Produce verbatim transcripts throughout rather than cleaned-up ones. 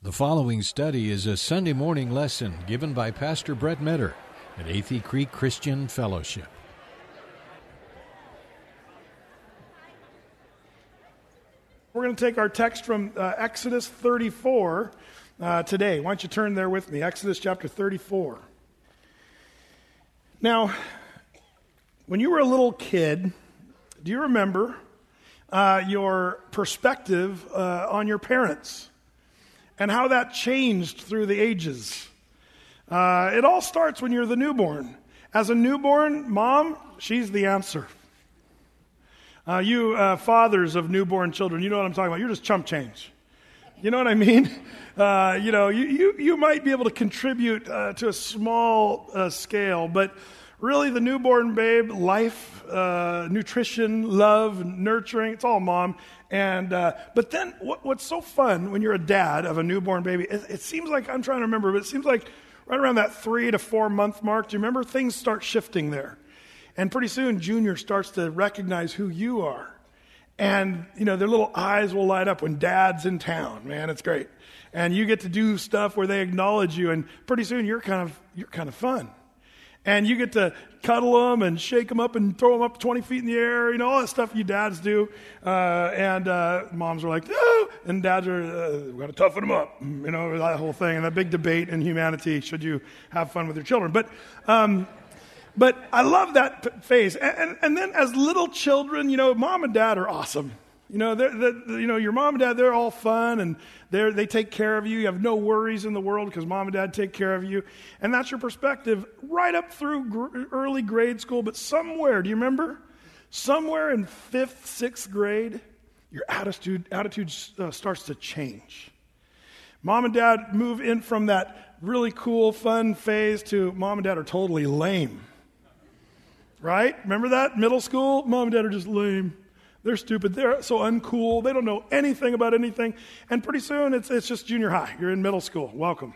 The following study is a Sunday morning lesson given by Pastor Brett Metter at Athey Creek Christian Fellowship. We're going to take our text from uh, Exodus thirty-four uh, today. Why don't you turn there with me? Exodus chapter thirty-four. Now, when you were a little kid, do you remember uh, your perspective uh, on your parents and how that changed through the ages? Uh, it all starts when you're the newborn. As a newborn, mom, she's the answer. Uh, you uh, fathers of newborn children, you know what I'm talking about. You're just chump change. You know what I mean? Uh, you know, you, you, you might be able to contribute uh, to a small uh, scale, but really the newborn babe, life, uh, nutrition, love, nurturing, it's all mom. And uh, but then what, what's so fun when you're a dad of a newborn baby, it, it seems like, I'm trying to remember, but it seems like right around that three to four month mark, do you remember? Things start shifting there. And pretty soon, Junior starts to recognize who you are. And, you know, their little eyes will light up when Dad's in town. Man, it's great. And you get to do stuff where they acknowledge you. And pretty soon, you're kind of you're kind of fun. And you get to cuddle them and shake them up and throw them up twenty feet in the air. You know, all that stuff you dads do. Uh, and uh, moms are like, no. And dads are, uh, we've got to toughen them up. You know, that whole thing. And that big debate in humanity, should you have fun with your children. But... Um, But I love that p- phase. And, and, and then as little children, you know, mom and dad are awesome. You know, they're, they're, you know, your mom and dad, they're all fun, and they they take care of you. You have no worries in the world because mom and dad take care of you. And that's your perspective right up through gr- early grade school. But somewhere, do you remember? Somewhere in fifth, sixth grade, your attitude, attitude uh, starts to change. Mom and dad move in from that really cool, fun phase to mom and dad are totally lame. Right? Remember that? Middle school? Mom and dad are just lame. They're stupid. They're so uncool. They don't know anything about anything. And pretty soon, it's it's just junior high. You're in middle school. Welcome.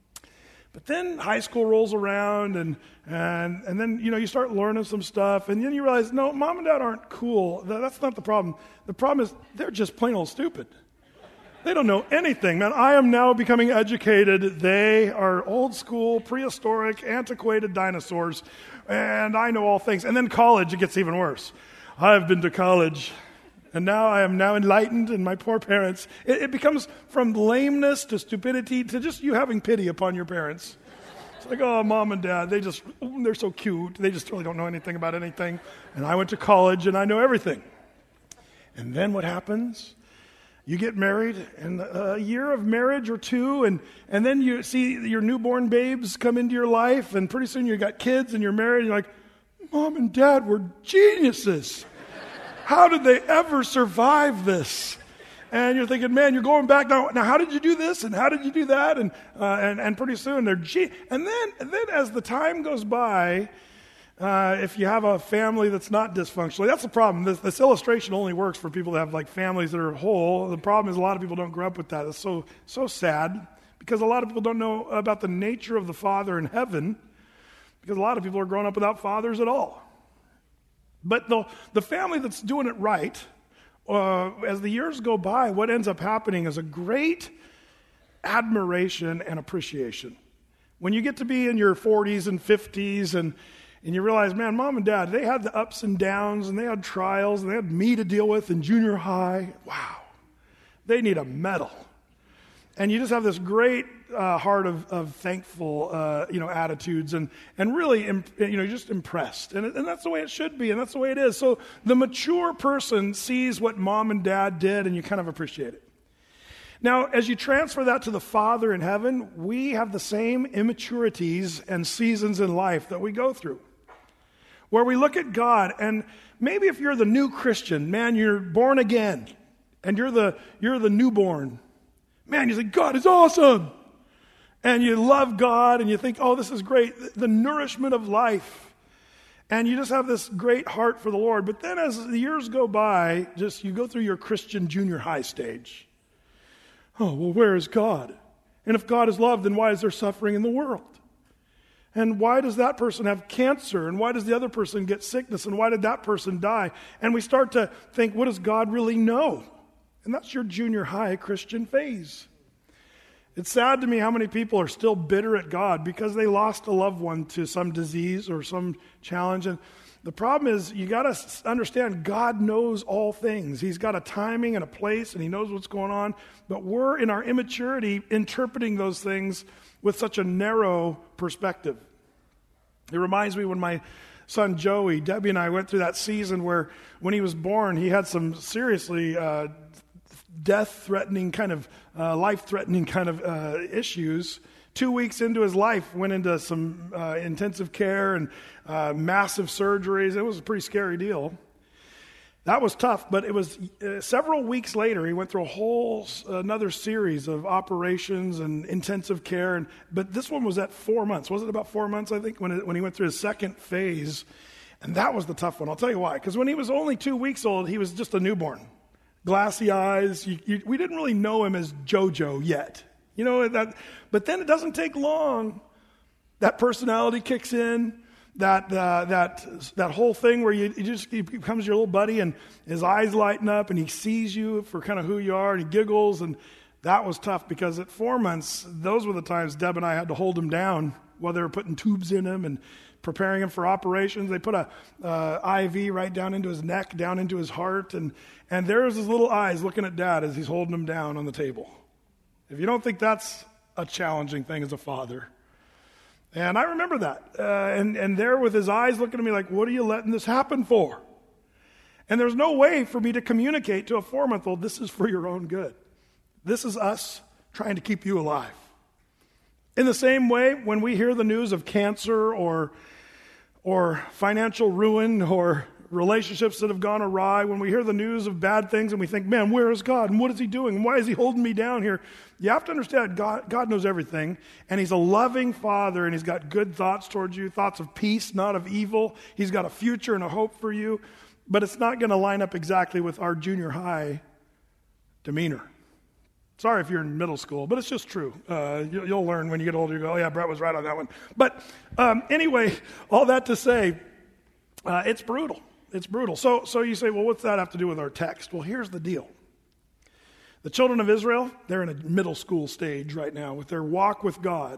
But then high school rolls around, and and and then, you know, you start learning some stuff, and then you realize, no, mom and dad aren't cool. That's not the problem. The problem is they're just plain old stupid. They don't know anything, man. I am now becoming educated. They are old school, prehistoric, antiquated dinosaurs, and I know all things. And then college, it gets even worse. I've been to college, and now I am now enlightened, and my poor parents. It, it becomes from lameness to stupidity to just you having pity upon your parents. It's like, oh, mom and dad, they just, they're so cute. They just really don't know anything about anything. And I went to college, and I know everything. And then what happens? You get married, and a year of marriage or two, and, and then you see your newborn babes come into your life, and pretty soon you got kids, and you're married, and you're like, Mom and Dad were geniuses. How did they ever survive this? And you're thinking, man, you're going back now. Now, how did you do this, and how did you do that? And uh, and, and pretty soon they're ge- and then and then as the time goes by. Uh, if you have a family that's not dysfunctional, that's the problem. This, this illustration only works for people that have like families that are whole. The problem is a lot of people don't grow up with that. It's so so sad because a lot of people don't know about the nature of the Father in heaven because a lot of people are growing up without fathers at all. But the, the family that's doing it right, uh, as the years go by, what ends up happening is a great admiration and appreciation. When you get to be in your forties and fifties and And you realize, man, mom and dad, they had the ups and downs, and they had trials, and they had me to deal with in junior high. Wow. They need a medal. And you just have this great uh, heart of, of thankful, uh, you know, attitudes, and and really, imp- you know, just impressed. And, and that's the way it should be, and that's the way it is. So the mature person sees what mom and dad did, and you kind of appreciate it. Now, as you transfer that to the Father in heaven, we have the same immaturities and seasons in life that we go through. Where we look at God, and maybe if you're the new Christian, man, you're born again, and you're the you're the newborn. Man, you think, God is awesome. And you love God, and you think, oh, this is great, the nourishment of life. And you just have this great heart for the Lord. But then as the years go by, just you go through your Christian junior high stage. Oh, well, where is God? And if God is love, then why is there suffering in the world? And why does that person have cancer? And why does the other person get sickness? And why did that person die? And we start to think, what does God really know? And that's your junior high Christian phase. It's sad to me how many people are still bitter at God because they lost a loved one to some disease or some challenge. And the problem is you got to understand God knows all things. He's got a timing and a place, and he knows what's going on. But we're, in our immaturity, interpreting those things with such a narrow perspective. It reminds me when my son Joey, Debbie and I went through that season where when he was born, he had some seriously uh, death-threatening kind of, uh, life-threatening kind of uh, issues. Two weeks into his life, went into some uh, intensive care and uh, massive surgeries. It was a pretty scary deal. That was tough, but it was uh, several weeks later, he went through a whole, another series of operations and intensive care. And but this one was at four months. Was it about four months, I think, when, it, when he went through his second phase? And that was the tough one. I'll tell you why. Because when he was only two weeks old, he was just a newborn. Glassy eyes. You, you, we didn't really know him as JoJo yet. You know, that, but then it doesn't take long. That personality kicks in. That uh, that that whole thing where you, you just he becomes your little buddy, and his eyes lighten up, and he sees you for kind of who you are, and he giggles, and that was tough because at four months, those were the times Deb and I had to hold him down while they were putting tubes in him and preparing him for operations. They put a uh, I V right down into his neck, down into his heart, and and there's his little eyes looking at Dad as he's holding him down on the table. If you don't think that's a challenging thing as a father. And I remember that. Uh, and, and there with his eyes looking at me like, what are you letting this happen for? And there's no way for me to communicate to a four-month-old, this is for your own good. This is us trying to keep you alive. In the same way, when we hear the news of cancer or, or financial ruin or relationships that have gone awry, when we hear the news of bad things and we think, man, where is God? And what is he doing? And why is he holding me down here? You have to understand, God, God knows everything, and he's a loving father, and he's got good thoughts towards you, thoughts of peace, not of evil. He's got a future and a hope for you, but it's not going to line up exactly with our junior high demeanor. Sorry if you're in middle school, but it's just true. Uh, you, you'll learn when you get older, you go, oh yeah, Brett was right on that one. But um, anyway, all that to say, uh, it's brutal. It's brutal. So, so you say, well, what's that have to do with our text? Well, here's the deal. The children of Israel, they're in a middle school stage right now with their walk with God.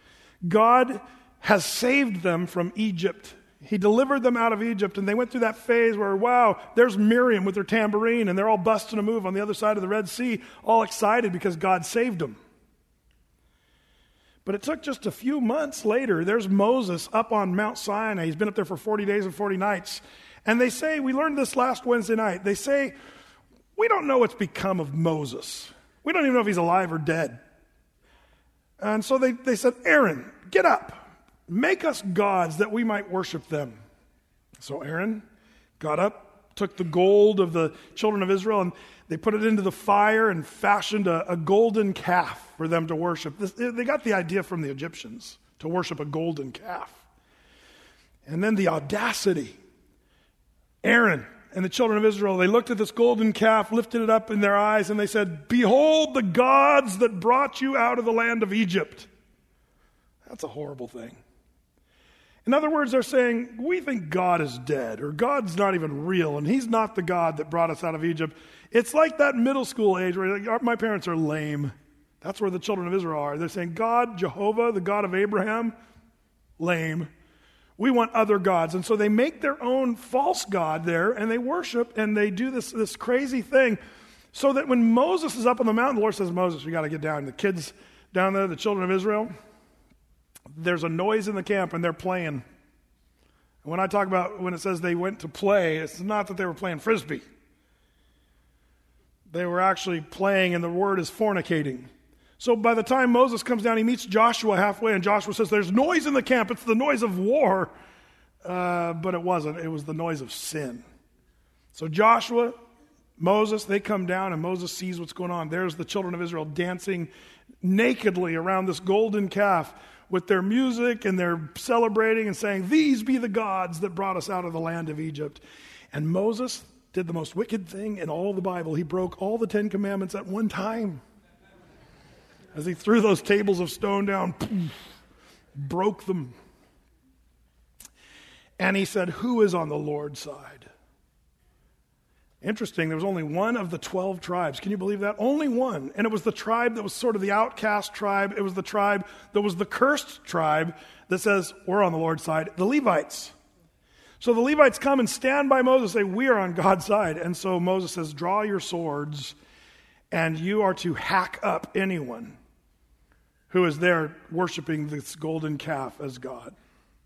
God has saved them from Egypt. He delivered them out of Egypt, and they went through that phase where, wow, there's Miriam with her tambourine, and they're all busting a move on the other side of the Red Sea, all excited because God saved them. But it took just a few months later, there's Moses up on Mount Sinai. He's been up there for forty days and forty nights. And they say, we learned this last Wednesday night, they say, we don't know what's become of Moses. We don't even know if he's alive or dead. And so they, they said, Aaron, get up. Make us gods that we might worship them. So Aaron got up, took the gold of the children of Israel, and they put it into the fire and fashioned a, a golden calf for them to worship. This, they got the idea from the Egyptians to worship a golden calf. And then the audacity. Aaron and the children of Israel, they looked at this golden calf, lifted it up in their eyes, and they said, behold the gods that brought you out of the land of Egypt. That's a horrible thing. In other words, they're saying, we think God is dead, or God's not even real, and he's not the God that brought us out of Egypt. It's like that middle school age where like, my parents are lame. That's where the children of Israel are. They're saying, God, Jehovah, the God of Abraham, lame. We want other gods. And so they make their own false god there, and they worship, and they do this, this crazy thing, so that when Moses is up on the mountain, the Lord says, Moses, we got to get down. The kids down there, the children of Israel, there's a noise in the camp, and they're playing. And when I talk about when it says they went to play, it's not that they were playing Frisbee. They were actually playing, and the word is fornicating. So by the time Moses comes down, he meets Joshua halfway, and Joshua says, there's noise in the camp. It's the noise of war. Uh, but it wasn't. It was the noise of sin. So Joshua, Moses, they come down, and Moses sees what's going on. There's the children of Israel dancing nakedly around this golden calf with their music, and they're celebrating and saying, these be the gods that brought us out of the land of Egypt. And Moses did the most wicked thing in all the Bible. He broke all the Ten Commandments at one time. As he threw those tables of stone down, poof, broke them. And he said, who is on the Lord's side? Interesting, there was only one of the twelve tribes. Can you believe that? Only one. And it was the tribe that was sort of the outcast tribe. It was the tribe that was the cursed tribe that says, we're on the Lord's side, the Levites. So the Levites come and stand by Moses and say, we are on God's side. And so Moses says, draw your swords, and you are to hack up anyone who is there worshiping this golden calf as God.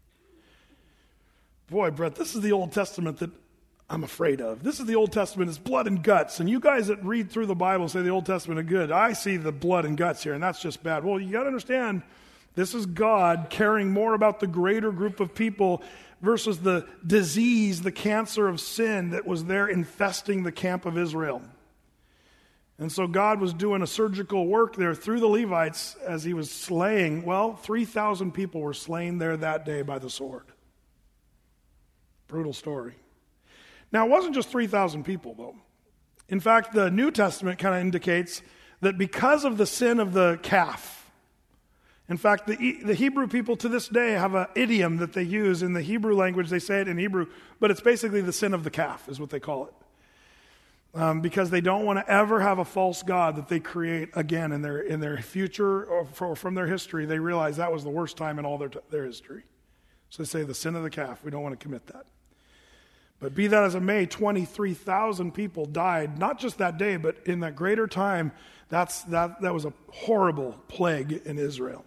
Boy, Brett, this is the Old Testament that I'm afraid of. This is the Old Testament. It's blood and guts. And you guys that read through the Bible say the Old Testament is good. I see the blood and guts here, and that's just bad. Well, you got to understand, this is God caring more about the greater group of people versus the disease, the cancer of sin that was there infesting the camp of Israel. And so God was doing a surgical work there through the Levites as he was slaying. Well, three thousand people were slain there that day by the sword. Brutal story. Now, it wasn't just three thousand people, though. In fact, the New Testament kind of indicates that because of the sin of the calf, in fact, the, the Hebrew people to this day have an idiom that they use in the Hebrew language. They say it in Hebrew, but it's basically the sin of the calf is what they call it. Um, because they don't want to ever have a false god that they create again in their in their future or, for, or from their history. They realize that was the worst time in all their, their history. So they say the sin of the calf. We don't want to commit that. But be that as it may, twenty-three thousand people died, not just that day, but in that greater time. That's, that, that was a horrible plague in Israel.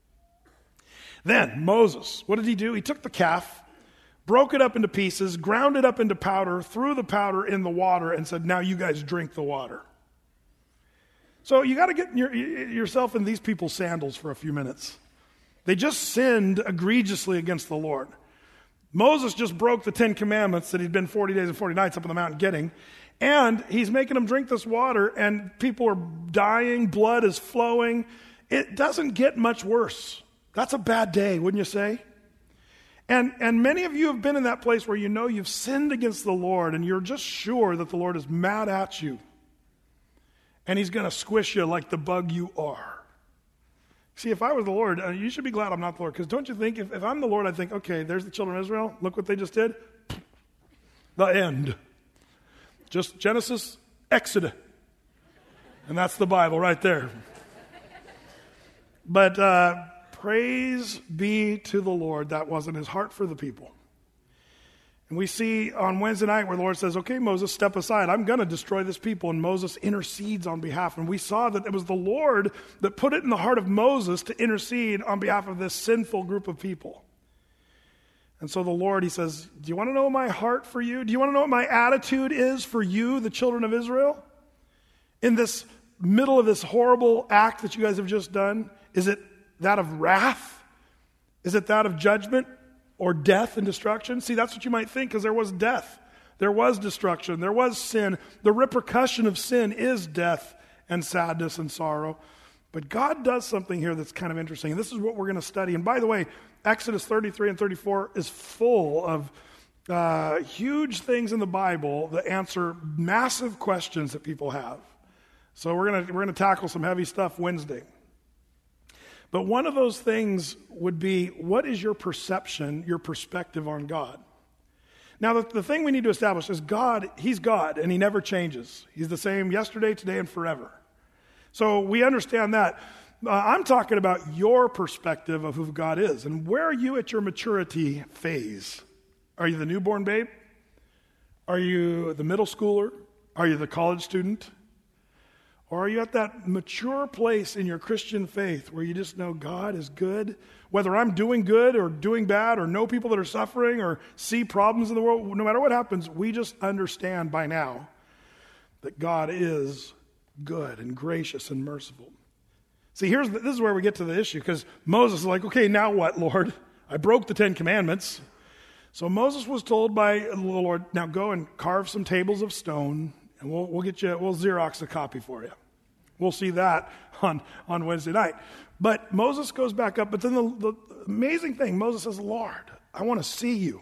Then, Moses, what did he do? He took the calf, broke it up into pieces, ground it up into powder, threw the powder in the water, and said, now you guys drink the water. So you got to get your, yourself in these people's sandals for a few minutes. They just sinned egregiously against the Lord. Moses just broke the Ten Commandments that he'd been forty days and forty nights up on the mountain getting, and he's making them drink this water, and people are dying, blood is flowing. It doesn't get much worse. That's a bad day, wouldn't you say? And and many of you have been in that place where you know you've sinned against the Lord, and you're just sure that the Lord is mad at you, and he's going to squish you like the bug you are. See, if I was the Lord, uh, you should be glad I'm not the Lord, because don't you think, if, if I'm the Lord, I'd think, okay, there's the children of Israel. Look what they just did. The end. Just Genesis, Exodus. And that's the Bible right there. But uh, praise be to the Lord. That wasn't his heart for the people. And we see on Wednesday night where the Lord says, okay, Moses, step aside. I'm going to destroy this people. And Moses intercedes on behalf. And we saw that it was the Lord that put it in the heart of Moses to intercede on behalf of this sinful group of people. And so the Lord, he says, do you want to know my heart for you? Do you want to know what my attitude is for you, the children of Israel? In this middle of this horrible act that you guys have just done, is it that of wrath? Is it that of judgment? Or death and destruction? See, that's what you might think, because there was death. There was destruction. There was sin. The repercussion of sin is death and sadness and sorrow. But God does something here that's kind of interesting. And this is what we're going to study. And by the way, Exodus thirty-three and thirty-four is full of uh, huge things in the Bible that answer massive questions that people have. So we're going to we're going to tackle some heavy stuff Wednesday. But one of those things would be, what is your perception, your perspective on God? Now, the, the thing we need to establish is God, he's God, and he never changes. He's the same yesterday, today, and forever. So we understand that. Uh, I'm talking about your perspective of who God is. And where are you at your maturity phase? Are you the newborn babe? Are you the middle schooler? Are you the college student? Or are you at that mature place in your Christian faith where you just know God is good? Whether I'm doing good or doing bad or know people that are suffering or see problems in the world, no matter what happens, we just understand by now that God is good and gracious and merciful. See, here's the, this is where we get to the issue, because Moses is like, okay, now what, Lord? I broke the Ten Commandments. So Moses was told by the Lord, now go and carve some tables of stone, and we'll, we'll get you, we'll Xerox a copy for you. We'll see that on, on Wednesday night. But Moses goes back up, but then the, the amazing thing, Moses says, Lord, I want to see you.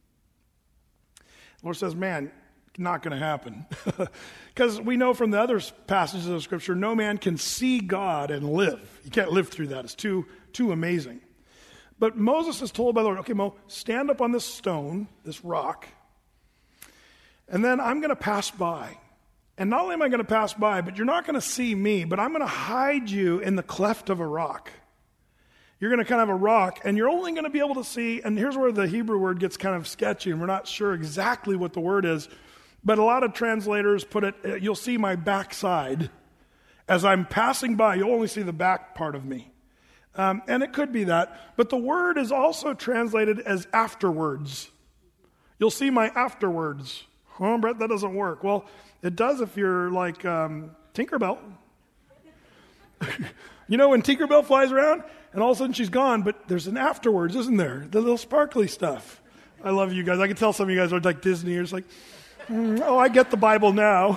The Lord says, man, not going to happen. Because we know from the other passages of Scripture, no man can see God and live. You can't live through that. It's too, too amazing. But Moses is told by the Lord, okay, Mo, stand up on this stone, this rock, And then I'm going to pass by. And not only am I going to pass by, but you're not going to see me, but I'm going to hide you in the cleft of a rock. You're going to kind of have a rock, and you're only going to be able to see, and here's where the Hebrew word gets kind of sketchy, and we're not sure exactly what the word is, but a lot of translators put it, you'll see my backside. As I'm passing by, you'll only see the back part of me. Um, and it could be that, but the word is also translated as afterwards. You'll see my afterwards. Oh, Brett, that doesn't work. Well, it does if you're like um, Tinkerbell. You know when Tinkerbell flies around and all of a sudden she's gone, but there's an afterwards, isn't there? The little sparkly stuff. I love you guys. I can tell some of you guys are like Disney. You're just like, mm, oh, I get the Bible now.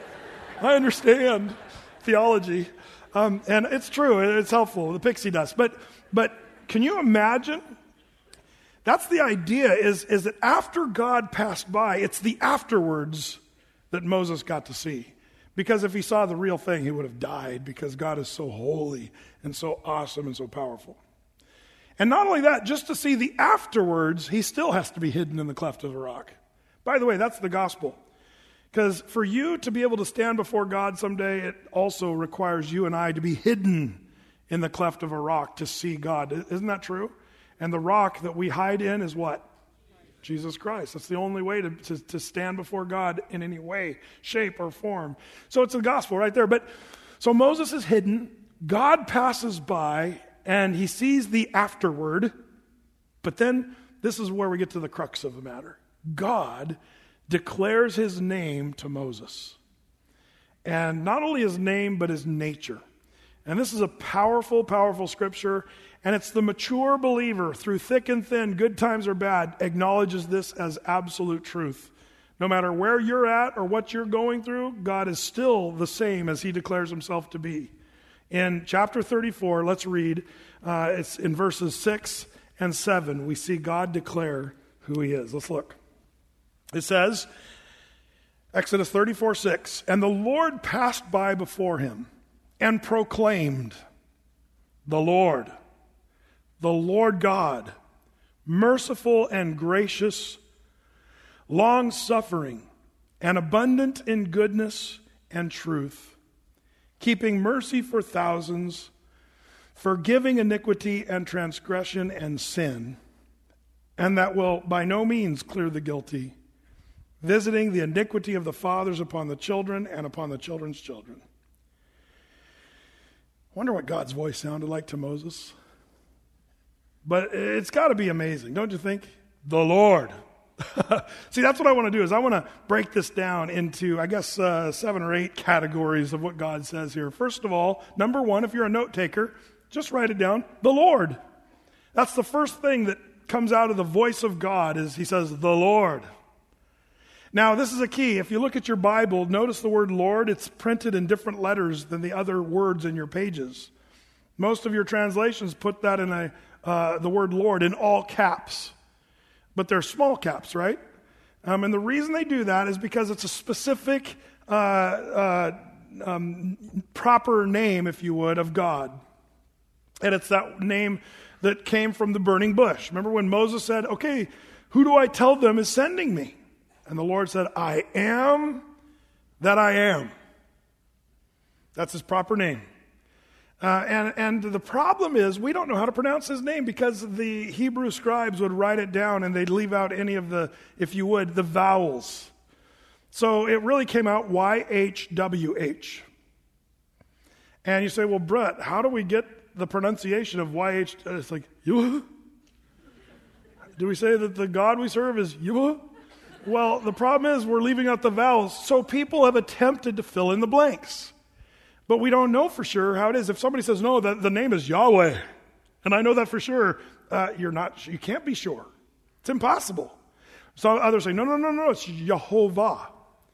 I understand theology. Um, and it's true. It's helpful. The pixie dust. But but can you imagine? That's the idea is, is that after God passed by, it's the afterwards that Moses got to see. Because if he saw the real thing, he would have died because God is so holy and so awesome and so powerful. And not only that, just to see the afterwards, he still has to be hidden in the cleft of a rock. By the way, that's the gospel. Because for you to be able to stand before God someday, it also requires you and I to be hidden in the cleft of a rock to see God. Isn't that true? And the rock that we hide in is what? Jesus Christ. That's the only way to, to, to stand before God in any way, shape, or form. So it's the gospel right there. But so Moses is hidden. God passes by, and he sees the afterward. But then this is where we get to the crux of the matter. God declares his name to Moses. And not only his name, but his nature. And this is a powerful, powerful scripture. And it's the mature believer, through thick and thin, good times or bad, acknowledges this as absolute truth. No matter where you're at or what you're going through, God is still the same as he declares himself to be. In chapter thirty-four, let's read, uh, it's in verses six and seven, we see God declare who he is. Let's look. It says, Exodus thirty-four, six, and the Lord passed by before him and proclaimed, the Lord, the Lord God, merciful and gracious, long-suffering, and abundant in goodness and truth, keeping mercy for thousands, forgiving iniquity and transgression and sin, and that will by no means clear the guilty, visiting the iniquity of the fathers upon the children and upon the children's children. I wonder what God's voice sounded like to Moses. But it's got to be amazing, don't you think? The Lord. See, that's what I want to do, is I want to break this down into, I guess, uh, seven or eight categories of what God says here. First of all, number one, if you're a note taker, just write it down, the Lord. That's the first thing that comes out of the voice of God, is he says, the Lord. Now, this is a key. If you look at your Bible, notice the word Lord. It's printed in different letters than the other words in your pages. Most of your translations put that in a uh, the word Lord in all caps. But they're small caps, right? Um, and the reason they do that is because it's a specific uh, uh, um, proper name, if you would, of God. And it's that name that came from the burning bush. Remember when Moses said, okay, who do I tell them is sending me? And the Lord said, I am that I am. That's his proper name. Uh, and, and the problem is we don't know how to pronounce his name, because the Hebrew scribes would write it down and they'd leave out any of the, if you would, the vowels. So it really came out Y H W H. And you say, well, Brett, how do we get the pronunciation of Y H? It's like, Yuh? Do we say that the God we serve is Yuh? Well, the problem is we're leaving out the vowels, so people have attempted to fill in the blanks. But we don't know for sure how it is. If somebody says, no, the, the name is Yahweh, and I know that for sure, uh, you're not, you can't be sure. It's impossible. So others say, no, no, no, no, it's Yehovah.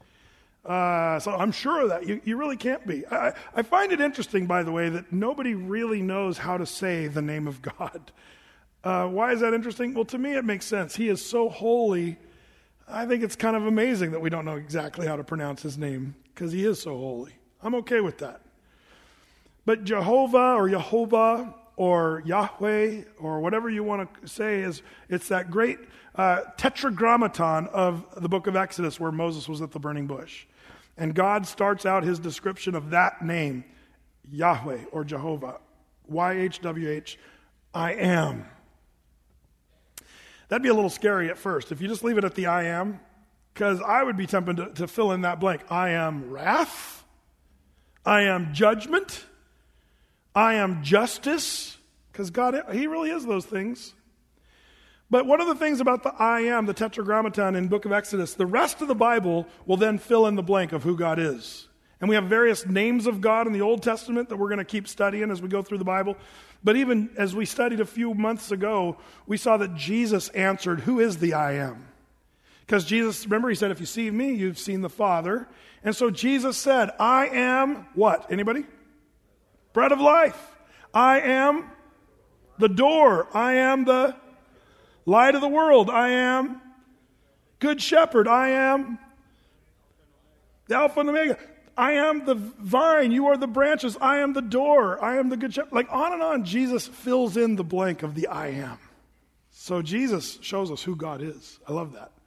Uh, so I'm sure of that. You, you really can't be. I, I find it interesting, by the way, that nobody really knows how to say the name of God. Uh, why is that interesting? Well, to me it makes sense. He is so holy. I think it's kind of amazing that we don't know exactly how to pronounce his name, because he is so holy. I'm okay with that. But Jehovah or Yehovah or Yahweh, or whatever you want to say, is it's that great uh, tetragrammaton of the book of Exodus where Moses was at the burning bush. And God starts out his description of that name, Yahweh or Jehovah, Y H W H, I am. That'd be a little scary at first if you just leave it at the I am, because I would be tempted to, to fill in that blank. I am wrath. I am judgment. I am justice, because God, he really is those things. But one of the things about the I am, the tetragrammaton in the book of Exodus, the rest of the Bible will then fill in the blank of who God is. And we have various names of God in the Old Testament that we're going to keep studying as we go through the Bible. But even as we studied a few months ago, we saw that Jesus answered, who is the I am? Because Jesus, remember, he said, if you see me, you've seen the Father. And so Jesus said, I am what? Anybody? Bread of life. I am the door. I am the light of the world. I am good shepherd. I am the Alpha and Omega. I am the vine. You are the branches. I am the door. I am the good shepherd. Like on and on, Jesus fills in the blank of the I am. So Jesus shows us who God is. I love that.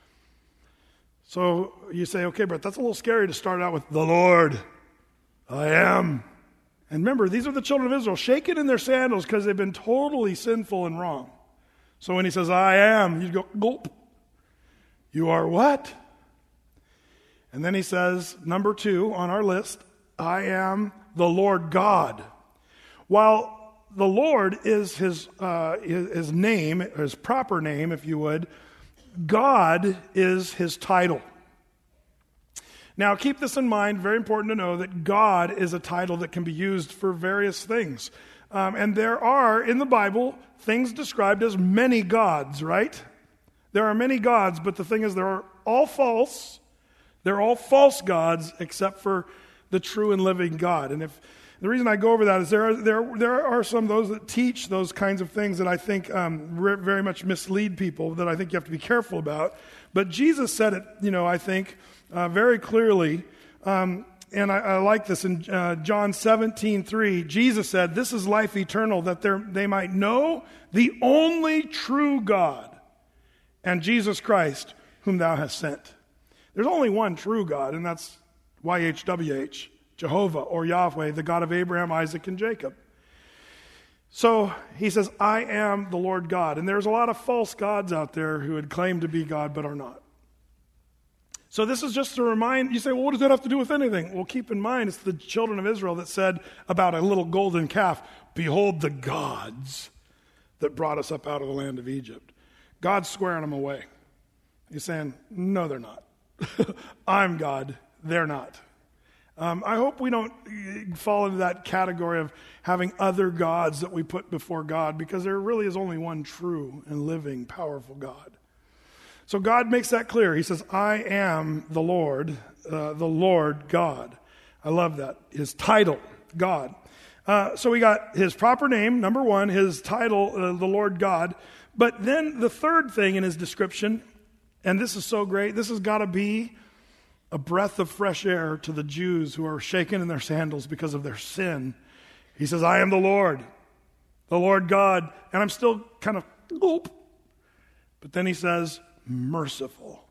So you say, okay, Brett, that's a little scary to start out with the Lord. I am. And remember, these are the children of Israel shaking in their sandals because they've been totally sinful and wrong. So when he says, I am, you go, gulp. You are what? And then he says, number two on our list, I am the Lord God. While the Lord is his, uh, his, his name, his proper name, if you would, God is his title. Now, keep this in mind. Very important to know that God is a title that can be used for various things. Um, and there are, in the Bible, things described as many gods, right? There are many gods, but the thing is, they're all false. They're all false gods except for the true and living God. And if the reason I go over that is there are, there, there are some of those that teach those kinds of things that I think um, re- very much mislead people, that I think you have to be careful about. But Jesus said it, you know, I think, uh, very clearly. Um, and I, I like this in uh, John seventeen three. Jesus said, this is life eternal, that they might know the only true God and Jesus Christ, whom thou hast sent. There's only one true God, and that's Y H W H, Jehovah or Yahweh, the God of Abraham, Isaac, and Jacob. So he says, I am the Lord God. And there's a lot of false gods out there who would claim to be God but are not. So this is just to remind, you say, well, what does that have to do with anything? Well, keep in mind, it's the children of Israel that said about a little golden calf, behold the gods that brought us up out of the land of Egypt. God's squaring them away. He's saying, no, they're not. I'm God. They're not. Um, I hope we don't fall into that category of having other gods that we put before God, because there really is only one true and living, powerful God. So God makes that clear. He says, I am the Lord, uh, the Lord God. I love that. His title, God. Uh, so we got his proper name, number one, his title, uh, the Lord God. But then the third thing in his description, and this is so great, this has got to be a breath of fresh air to the Jews who are shaken in their sandals because of their sin. He says, I am the Lord, the Lord God. And I'm still kind of, gulp. But then he says, merciful.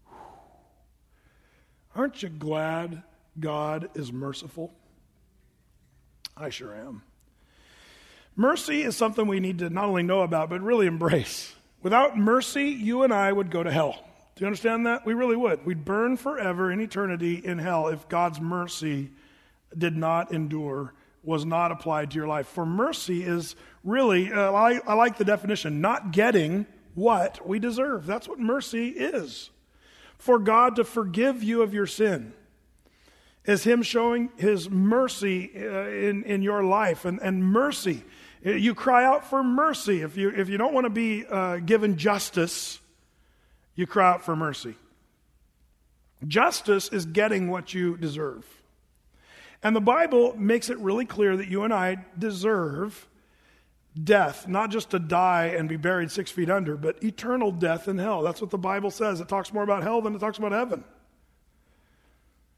Aren't you glad God is merciful? I sure am. Mercy is something we need to not only know about, but really embrace. Without mercy, you and I would go to hell. Do you understand that? We really would. We'd burn forever in eternity in hell if God's mercy did not endure, was not applied to your life. For mercy is really, uh, I, I like the definition, not getting what we deserve. That's what mercy is. For God to forgive you of your sin is him showing his mercy uh, in, in your life. And, and mercy, you cry out for mercy. If you, if you don't want to be uh, given justice, you cry out for mercy. Justice is getting what you deserve. And the Bible makes it really clear that you and I deserve death, not just to die and be buried six feet under, but eternal death in hell. That's what the Bible says. It talks more about hell than it talks about heaven.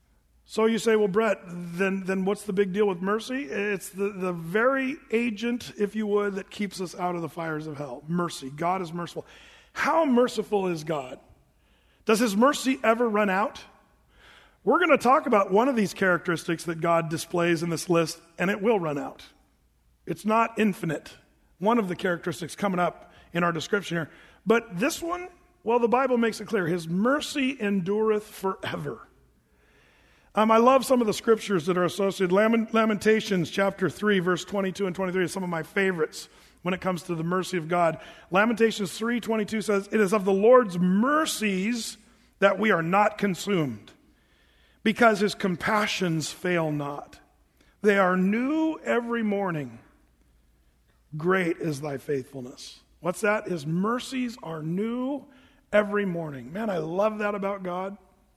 So you say, well, Brett, then, then what's the big deal with mercy? It's the, the very agent, if you would, that keeps us out of the fires of hell. Mercy. God is merciful. How merciful is God? Does his mercy ever run out? We're going to talk about one of these characteristics that God displays in this list, and it will run out. It's not infinite. One of the characteristics coming up in our description here. But this one, well, the Bible makes it clear. His mercy endureth forever. Um, I love some of the scriptures that are associated. Lament- Lamentations chapter three, verse twenty-two and twenty-three is some of my favorites when it comes to the mercy of God. Lamentations three twenty-two says, "It is of the Lord's mercies that we are not consumed, because his compassions fail not. They are new every morning. Great is thy faithfulness." What's that? His mercies are new every morning. Man, I love that about God.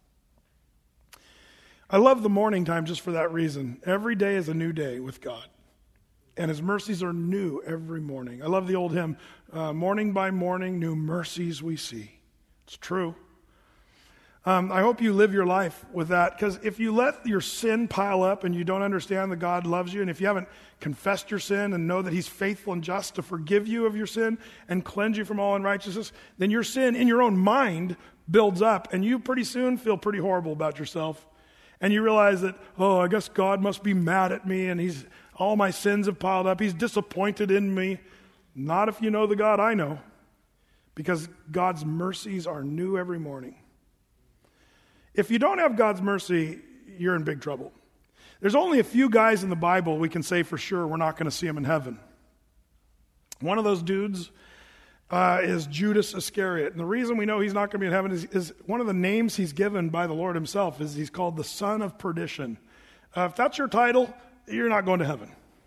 I love the morning time just for that reason. Every day is a new day with God. And his mercies are new every morning. I love the old hymn, uh, morning by morning, new mercies we see. It's true. Um, I hope you live your life with that, because if you let your sin pile up and you don't understand that God loves you, and if you haven't confessed your sin and know that he's faithful and just to forgive you of your sin and cleanse you from all unrighteousness, then your sin in your own mind builds up, and you pretty soon feel pretty horrible about yourself. And you realize that, oh, I guess God must be mad at me, and he's all my sins have piled up. He's disappointed in me. Not if you know the God I know, because God's mercies are new every morning. If you don't have God's mercy, you're in big trouble. There's only a few guys in the Bible we can say for sure we're not going to see them in heaven. One of those dudes uh, is Judas Iscariot. And the reason we know he's not going to be in heaven is, is one of the names he's given by the Lord himself is he's called the Son of Perdition. Uh, if that's your title, you're not going to heaven.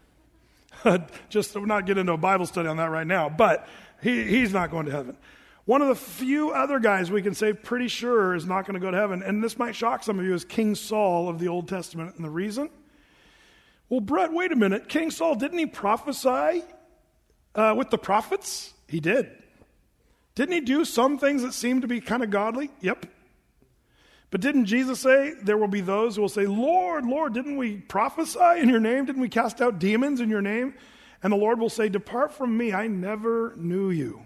Just to not get into a Bible study on that right now, but he, he's not going to heaven. One of the few other guys we can say pretty sure is not going to go to heaven, and this might shock some of you, is King Saul of the Old Testament. And the reason? Well, Brett, wait a minute. King Saul, didn't he prophesy uh, with the prophets? He did. Didn't he do some things that seemed to be kind of godly? Yep. But didn't Jesus say there will be those who will say, Lord, Lord, didn't we prophesy in your name? Didn't we cast out demons in your name? And the Lord will say, depart from me, I never knew you.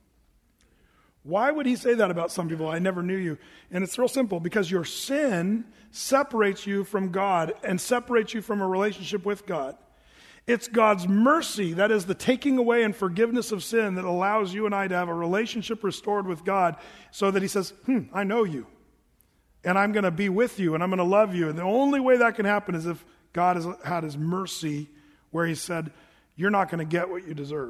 Why would he say that about some people? I never knew you. And it's real simple, because your sin separates you from God and separates you from a relationship with God. It's God's mercy, that is the taking away and forgiveness of sin, that allows you and I to have a relationship restored with God, so that he says, hmm, I know you. And I'm going to be with you, and I'm going to love you. And the only way that can happen is if God has had his mercy, where he said, you're not going to get what you deserve.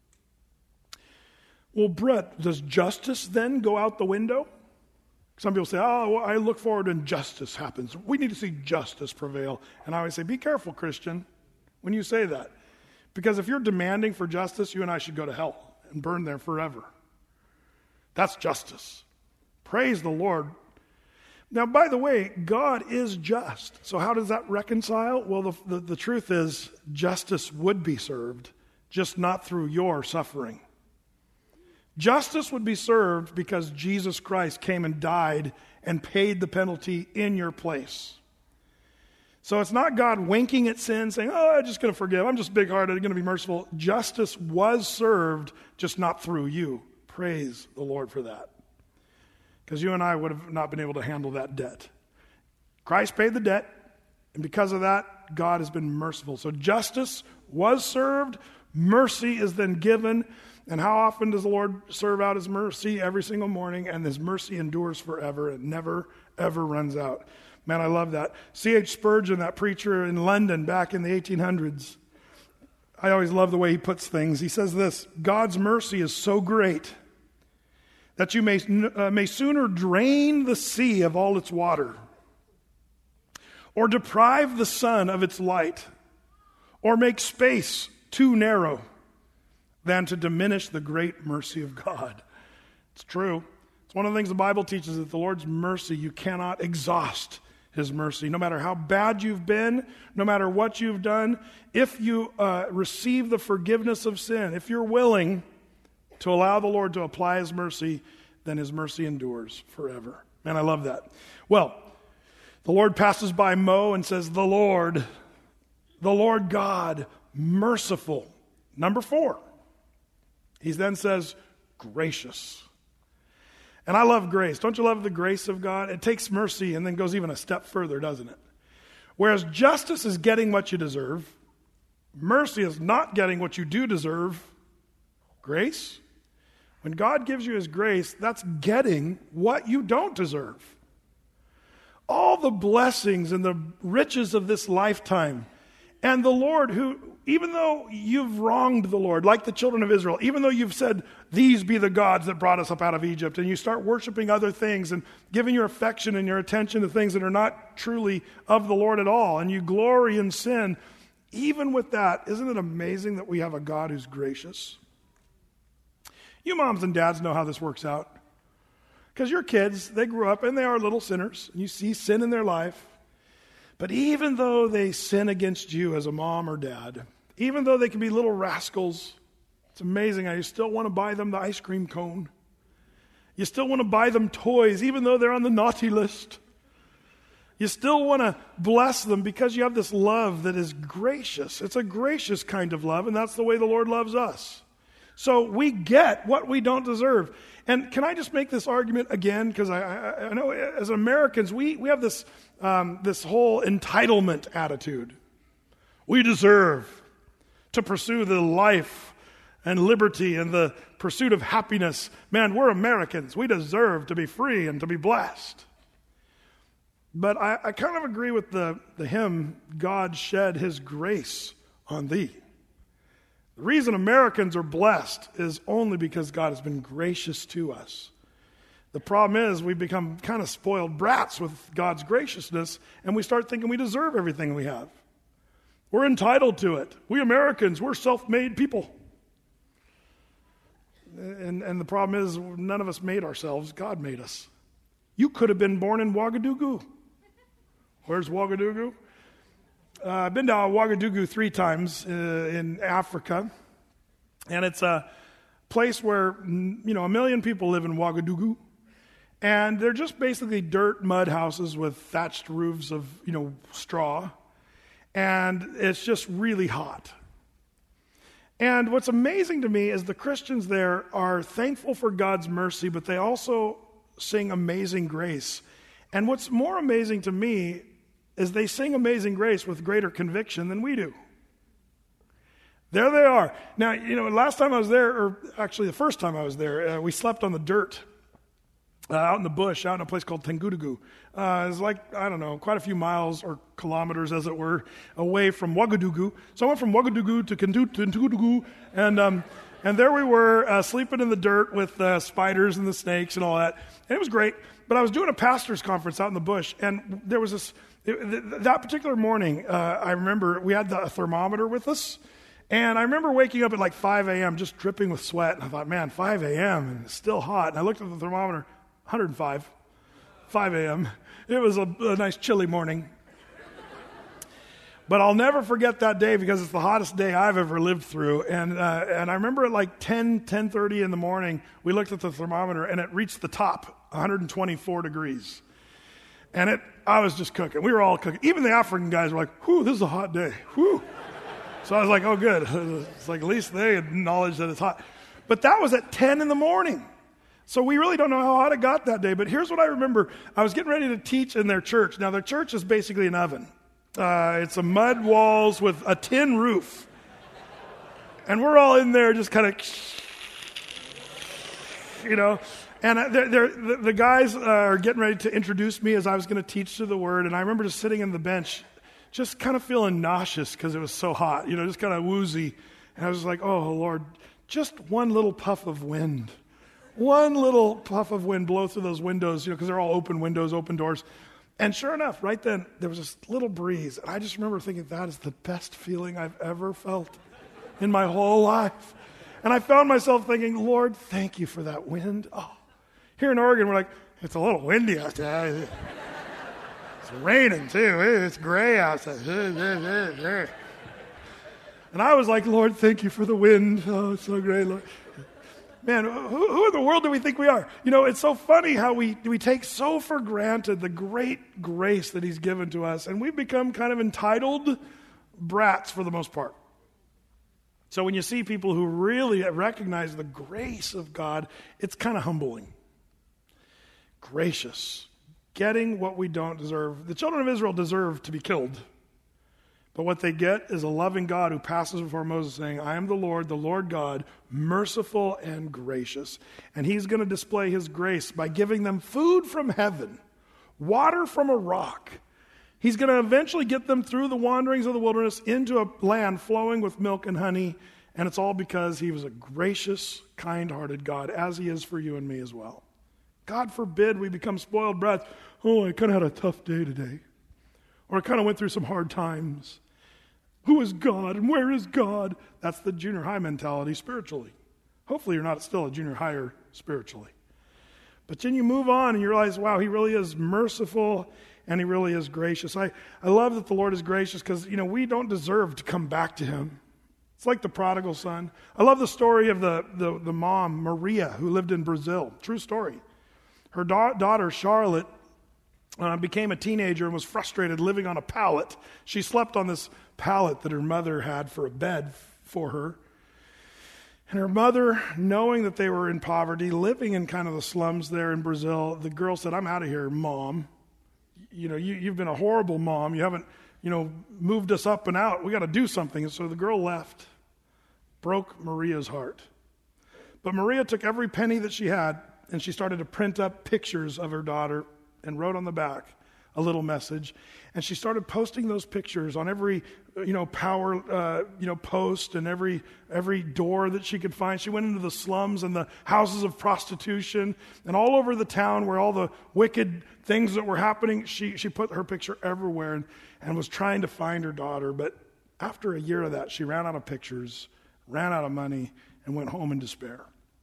Well, Brett, does justice then go out the window? Some people say, oh, well, I look forward when justice happens. We need to see justice prevail. And I always say, be careful, Christian, when you say that. Because if you're demanding for justice, you and I should go to hell and burn there forever. That's justice. Praise the Lord. Now, by the way, God is just. So how does that reconcile? Well, the, the, the truth is, justice would be served, just not through your suffering. Justice would be served because Jesus Christ came and died and paid the penalty in your place. So it's not God winking at sin, saying, oh, I'm just going to forgive. I'm just big-hearted. I'm going to be merciful. Justice was served, just not through you. Praise the Lord for that. Because you and I would have not been able to handle that debt. Christ paid the debt, and because of that, God has been merciful. So justice was served, mercy is then given. And how often does the Lord serve out his mercy? Every single morning, and his mercy endures forever. It never, ever runs out. Man, I love that. C H Spurgeon, that preacher in London back in the eighteen hundreds, I always love the way he puts things. He says this, God's mercy is so great that you may, uh, may sooner drain the sea of all its water, or deprive the sun of its light, or make space too narrow, than to diminish the great mercy of God. It's true. It's one of the things the Bible teaches, that the Lord's mercy, you cannot exhaust his mercy. No matter how bad you've been, no matter what you've done, if you uh, receive the forgiveness of sin, if you're willing to allow the Lord to apply his mercy, then his mercy endures forever. Man, I love that. Well, The Lord passes by Mo and says, the Lord, the Lord God, merciful. Number four, he then says, gracious. And I love grace. Don't you love the grace of God? It takes mercy and then goes even a step further, doesn't it? Whereas justice is getting what you deserve, mercy is not getting what you do deserve. Grace, when God gives you his grace, that's getting what you don't deserve. All the blessings and the riches of this lifetime, and the Lord who, even though you've wronged the Lord, like the children of Israel, even though you've said, these be the gods that brought us up out of Egypt, and you start worshiping other things and giving your affection and your attention to things that are not truly of the Lord at all, and you glory in sin, even with that, isn't it amazing that we have a God who's gracious? You moms and dads know how this works out. Because your kids, they grew up and they are little sinners. And you see sin in their life. But even though they sin against you as a mom or dad, even though they can be little rascals, it's amazing how you still want to buy them the ice cream cone. You still want to buy them toys, even though they're on the naughty list. You still want to bless them because you have this love that is gracious. It's a gracious kind of love, and that's the way the Lord loves us. So we get what we don't deserve. And can I just make this argument again? Because I, I, I know as Americans, we, we have this, um, this whole entitlement attitude. We deserve to pursue the life and liberty and the pursuit of happiness. Man, we're Americans. We deserve to be free and to be blessed. But I, I kind of agree with the, the hymn, God shed his grace on thee. The reason Americans are blessed is only because God has been gracious to us. The problem is we've become kind of spoiled brats with God's graciousness, and we start thinking we deserve everything we have. We're entitled to it. We Americans, we're self-made people. And, and the problem is none of us made ourselves. God made us. You could have been born in Ouagadougou. Where's Ouagadougou? Uh, I've been to Ouagadougou three times uh, in Africa, and it's a place where, you know, a million people live in Ouagadougou, and they're just basically dirt mud houses with thatched roofs of, you know, straw, and it's just really hot. And what's amazing to me is the Christians there are thankful for God's mercy, but they also sing Amazing Grace. And what's more amazing to me is they sing Amazing Grace with greater conviction than we do. There they are. Now, you know, last time I was there, or actually the first time I was there, uh, we slept on the dirt uh, out in the bush, out in a place called Tengudugu. Uh, it's like, I don't know, quite a few miles or kilometers, as it were, away from Ouagadougou. So I went from Ouagadougou to Tengudugu, and um, and there we were uh, sleeping in the dirt with uh, spiders and the snakes and all that. And it was great. But I was doing a pastor's conference out in the bush, and there was this... It, that particular morning, uh, I remember we had the thermometer with us, and I remember waking up at like five a.m. just dripping with sweat, and I thought, man, five a.m. and it's still hot. And I looked at the thermometer, one hundred five, five a.m. It was a, a nice chilly morning. But I'll never forget that day because it's the hottest day I've ever lived through. And uh, and I remember at like ten, ten thirty in the morning, we looked at the thermometer, and it reached the top, one hundred twenty-four degrees. And it, I was just cooking. We were all cooking. Even the African guys were like, whew, this is a hot day. Whew. So I was like, oh, good. It's like at least they acknowledge that it's hot. But that was at ten in the morning. So we really don't know how hot it got that day. But here's what I remember. I was getting ready to teach in their church. Now, their church is basically an oven. Uh, it's a mud walls with a tin roof. And we're all in there just kind of, you know. And they're, they're, the, the guys are getting ready to introduce me as I was going to teach to the word. And I remember just sitting on the bench, just kind of feeling nauseous because it was so hot, you know, just kind of woozy. And I was like, oh, Lord, just one little puff of wind. One little puff of wind blow through those windows, you know, because they're all open windows, open doors. And sure enough, right then, there was this little breeze. And I just remember thinking, that is the best feeling I've ever felt in my whole life. And I found myself thinking, Lord, thank you for that wind. Oh. Here in Oregon, we're like, it's a little windy out there. It's raining, too. It's gray outside. And I was like, Lord, thank you for the wind. Oh, it's so great, Lord. Man, who, who in the world do we think we are? You know, it's so funny how we, we take so for granted the great grace that he's given to us, and we've become kind of entitled brats for the most part. So when you see people who really recognize the grace of God, it's kind of humbling. Gracious. Getting what we don't deserve. The children of Israel deserve to be killed. But what they get is a loving God who passes before Moses saying, I am the Lord, the Lord God, merciful and gracious. And he's going to display his grace by giving them food from heaven, water from a rock. He's going to eventually get them through the wanderings of the wilderness into a land flowing with milk and honey. And it's all because he was a gracious, kind-hearted God, as he is for you and me as well. God forbid we become spoiled brats. Oh, I kind of had a tough day today. Or I kind of went through some hard times. Who is God and where is God? That's the junior high mentality spiritually. Hopefully you're not still a junior higher spiritually. But then you move on and you realize, wow, he really is merciful and he really is gracious. I, I love that the Lord is gracious because, you know, we don't deserve to come back to him. It's like the prodigal son. I love the story of the, the, the mom, Maria, who lived in Brazil. True story. Her da- daughter, Charlotte, Uh, became a teenager and was frustrated living on a pallet. She slept on this pallet that her mother had for a bed for her. And her mother, knowing that they were in poverty, living in kind of the slums there in Brazil, the girl said, I'm out of here, Mom. You know, you, you've been a horrible mom. You haven't, you know, moved us up and out. We got to do something. And so the girl left. Broke Maria's heart. But Maria took every penny that she had and she started to print up pictures of her daughter and wrote on the back a little message. And she started posting those pictures on every, you know, power, uh, you know, post and every every door that she could find. She went into the slums and the houses of prostitution and all over the town where all the wicked things that were happening. She she put her picture everywhere and, and was trying to find her daughter. But after a year of that, she ran out of pictures, ran out of money, and went home in despair.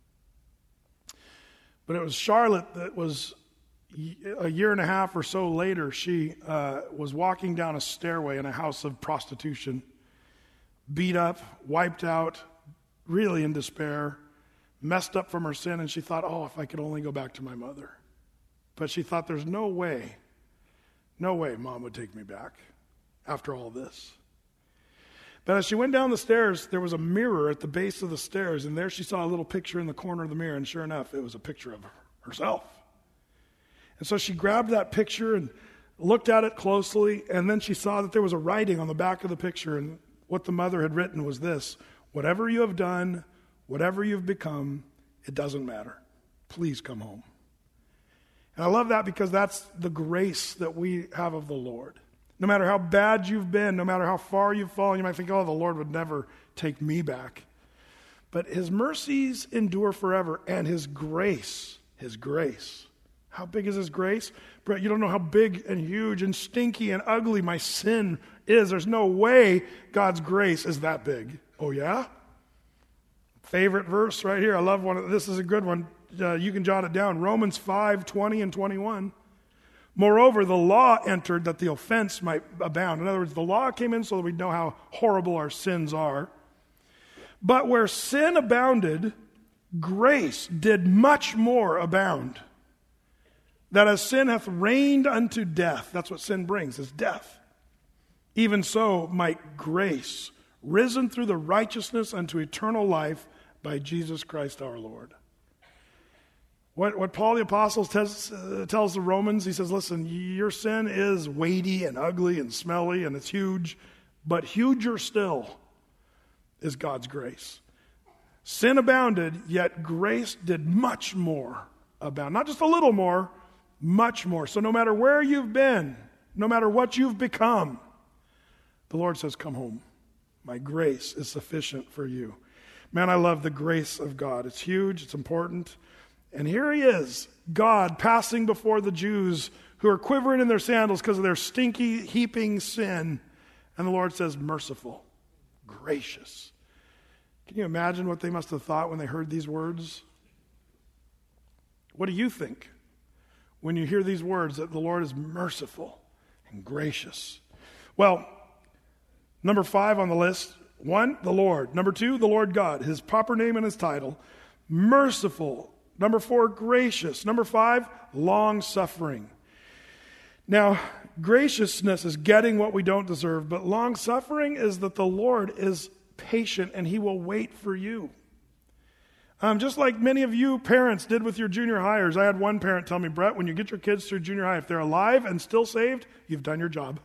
But it was Charlotte that was... A year and a half or so later, she uh, was walking down a stairway in a house of prostitution, beat up, wiped out, really in despair, messed up from her sin, and she thought, oh, if I could only go back to my mother. But she thought, there's no way, no way Mom would take me back after all this. But as she went down the stairs, there was a mirror at the base of the stairs, and there she saw a little picture in the corner of the mirror, and sure enough, it was a picture of herself. And so she grabbed that picture and looked at it closely, and then she saw that there was a writing on the back of the picture, and what the mother had written was this: whatever you have done, whatever you've become, it doesn't matter. Please come home. And I love that because that's the grace that we have of the Lord. No matter how bad you've been, no matter how far you've fallen, you might think, oh, the Lord would never take me back. But his mercies endure forever, and his grace, his grace. How big is his grace? Brett, you don't know how big and huge and stinky and ugly my sin is. There's no way God's grace is that big. Oh, yeah? Favorite verse right here. I love one. This is a good one. Uh, you can jot it down. Romans five, twenty and twenty-one. Moreover, the law entered that the offense might abound. In other words, the law came in so that we know how horrible our sins are. But where sin abounded, grace did much more abound. That as sin hath reigned unto death, that's what sin brings, is death. Even so might grace, risen through the righteousness unto eternal life by Jesus Christ our Lord. What, what Paul the Apostle tells, uh, tells the Romans, he says, listen, your sin is weighty and ugly and smelly and it's huge, but huger still is God's grace. Sin abounded, yet grace did much more abound. Not just a little more, much more. So no matter where you've been, no matter what you've become, the Lord says, come home. My grace is sufficient for you. Man, I love the grace of God. It's huge. It's important. And here he is, God passing before the Jews who are quivering in their sandals because of their stinky, heaping sin. And the Lord says, merciful, gracious. Can you imagine what they must have thought when they heard these words? What do you think when you hear these words that the Lord is merciful and gracious? Well, number five on the list, one, the Lord. Number two, the Lord God, his proper name and his title. merciful. Number four, gracious. Number five, long-suffering. Now, graciousness is getting what we don't deserve, but long-suffering is that the Lord is patient and he will wait for you. Um, just like many of you parents did with your junior hires. I had one parent tell me, Brett, when you get your kids through junior high, if they're alive and still saved, you've done your job.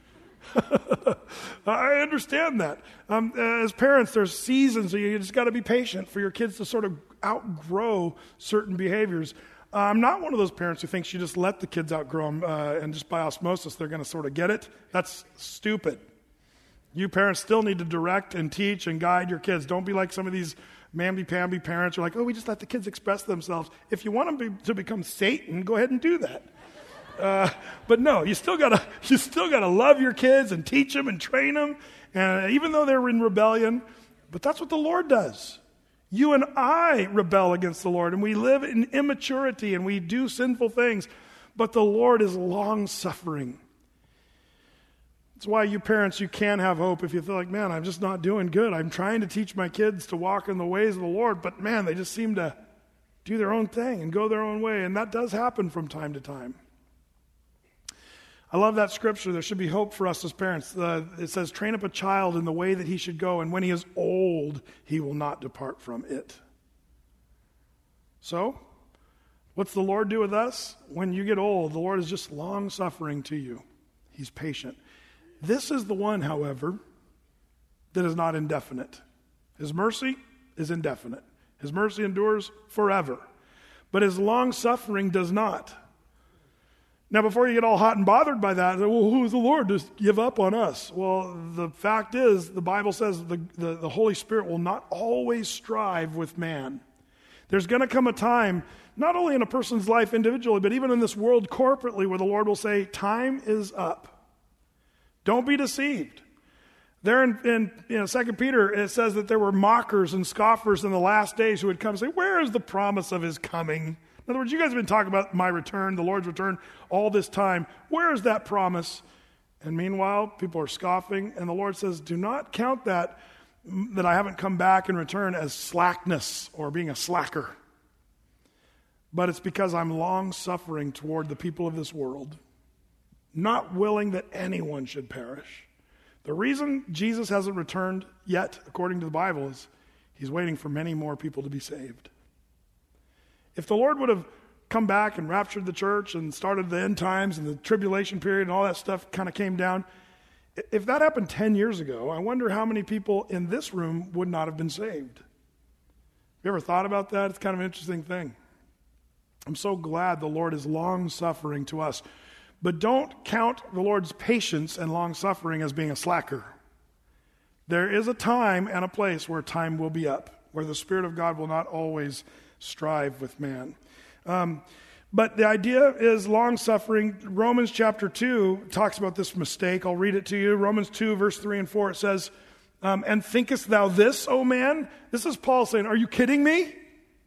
I understand that. Um, as parents, there's seasons, so you just got to be patient for your kids to sort of outgrow certain behaviors. Uh, I'm not one of those parents who thinks you just let the kids outgrow them uh, and just by osmosis they're going to sort of get it. That's stupid. You parents still need to direct and teach and guide your kids. Don't be like some of these mamby-pamby parents who are like, oh, we just let the kids express themselves. If you want them to become Satan, go ahead and do that. Uh, but no, you still gotta you still gotta love your kids and teach them and train them, and even though they're in rebellion. But that's what the Lord does. You and I rebel against the Lord, and we live in immaturity, and we do sinful things. But the Lord is long-suffering. That's why you parents, you can have hope if you feel like, man, I'm just not doing good. I'm trying to teach my kids to walk in the ways of the Lord, but man, they just seem to do their own thing and go their own way, and that does happen from time to time. I love that scripture. There should be hope for us as parents. Uh, it says, train up a child in the way that he should go, and when he is old, he will not depart from it. So, what's the Lord do with us? When you get old, the Lord is just long-suffering to you. He's patient. This is the one, however, that is not indefinite. His mercy is indefinite. His mercy endures forever. But his long-suffering does not. Now, before you get all hot and bothered by that, well, who is the Lord to give up on us? Well, the fact is, the Bible says the, the, the Holy Spirit will not always strive with man. There's going to come a time, not only in a person's life individually, but even in this world corporately, where the Lord will say, time is up. Don't be deceived. There in, in you know, Second Peter, it says that there were mockers and scoffers in the last days who would come and say, where is the promise of his coming? In other words, you guys have been talking about my return, the Lord's return, all this time. Where is that promise? And meanwhile, people are scoffing, and the Lord says, do not count that, that I haven't come back in return as slackness or being a slacker. But it's because I'm long-suffering toward the people of this world, not willing that anyone should perish. The reason Jesus hasn't returned yet, according to the Bible, is he's waiting for many more people to be saved. If the Lord would have come back and raptured the church and started the end times and the tribulation period and all that stuff kind of came down, if that happened ten years ago, I wonder how many people in this room would not have been saved. Have you ever thought about that? It's kind of an interesting thing. I'm so glad the Lord is long-suffering to us. But don't count the Lord's patience and long-suffering as being a slacker. There is a time and a place where time will be up, where the Spirit of God will not always strive with man. Um, but the idea is long-suffering. Romans chapter two talks about this mistake. I'll read it to you. Romans two, verse three and four, it says, um, and thinkest thou this, O man? This is Paul saying, are you kidding me?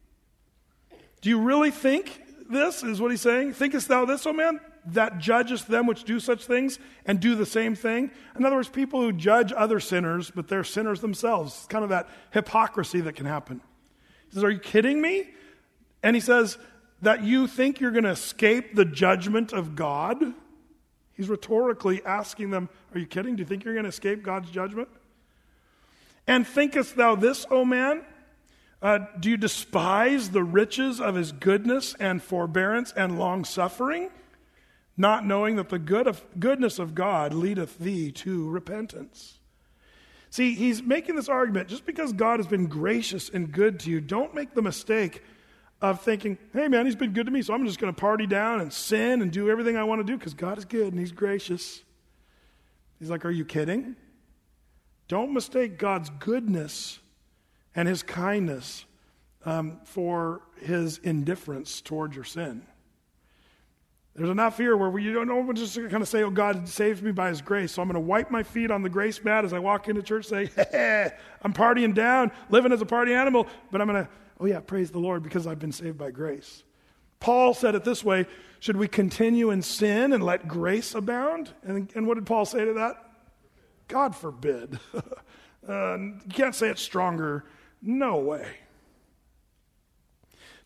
Do you really think this is what he's saying? Thinkest thou this, O man? That judgest them which do such things and do the same thing. In other words, people who judge other sinners, but they're sinners themselves. It's kind of that hypocrisy that can happen. He says, are you kidding me? And he says that you think you're going to escape the judgment of God? He's rhetorically asking them, are you kidding? Do you think you're going to escape God's judgment? And thinkest thou this, O man? Uh, do you despise the riches of his goodness and forbearance and long-suffering, not knowing that the good of, goodness of God leadeth thee to repentance? See, he's making this argument, just because God has been gracious and good to you, don't make the mistake of thinking, hey man, he's been good to me, so I'm just going to party down and sin and do everything I want to do because God is good and he's gracious. He's like, are you kidding? Don't mistake God's goodness and his kindness um, for his indifference toward your sin. There's enough here where you don't know, just kind of say, oh, God saved me by his grace, so I'm going to wipe my feet on the grace mat as I walk into church, say, hey, I'm partying down, living as a party animal, but I'm going to, oh yeah, praise the Lord because I've been saved by grace. Paul said it this way, should we continue in sin and let grace abound? And, and what did Paul say to that? God forbid. uh, you can't say it stronger. No way.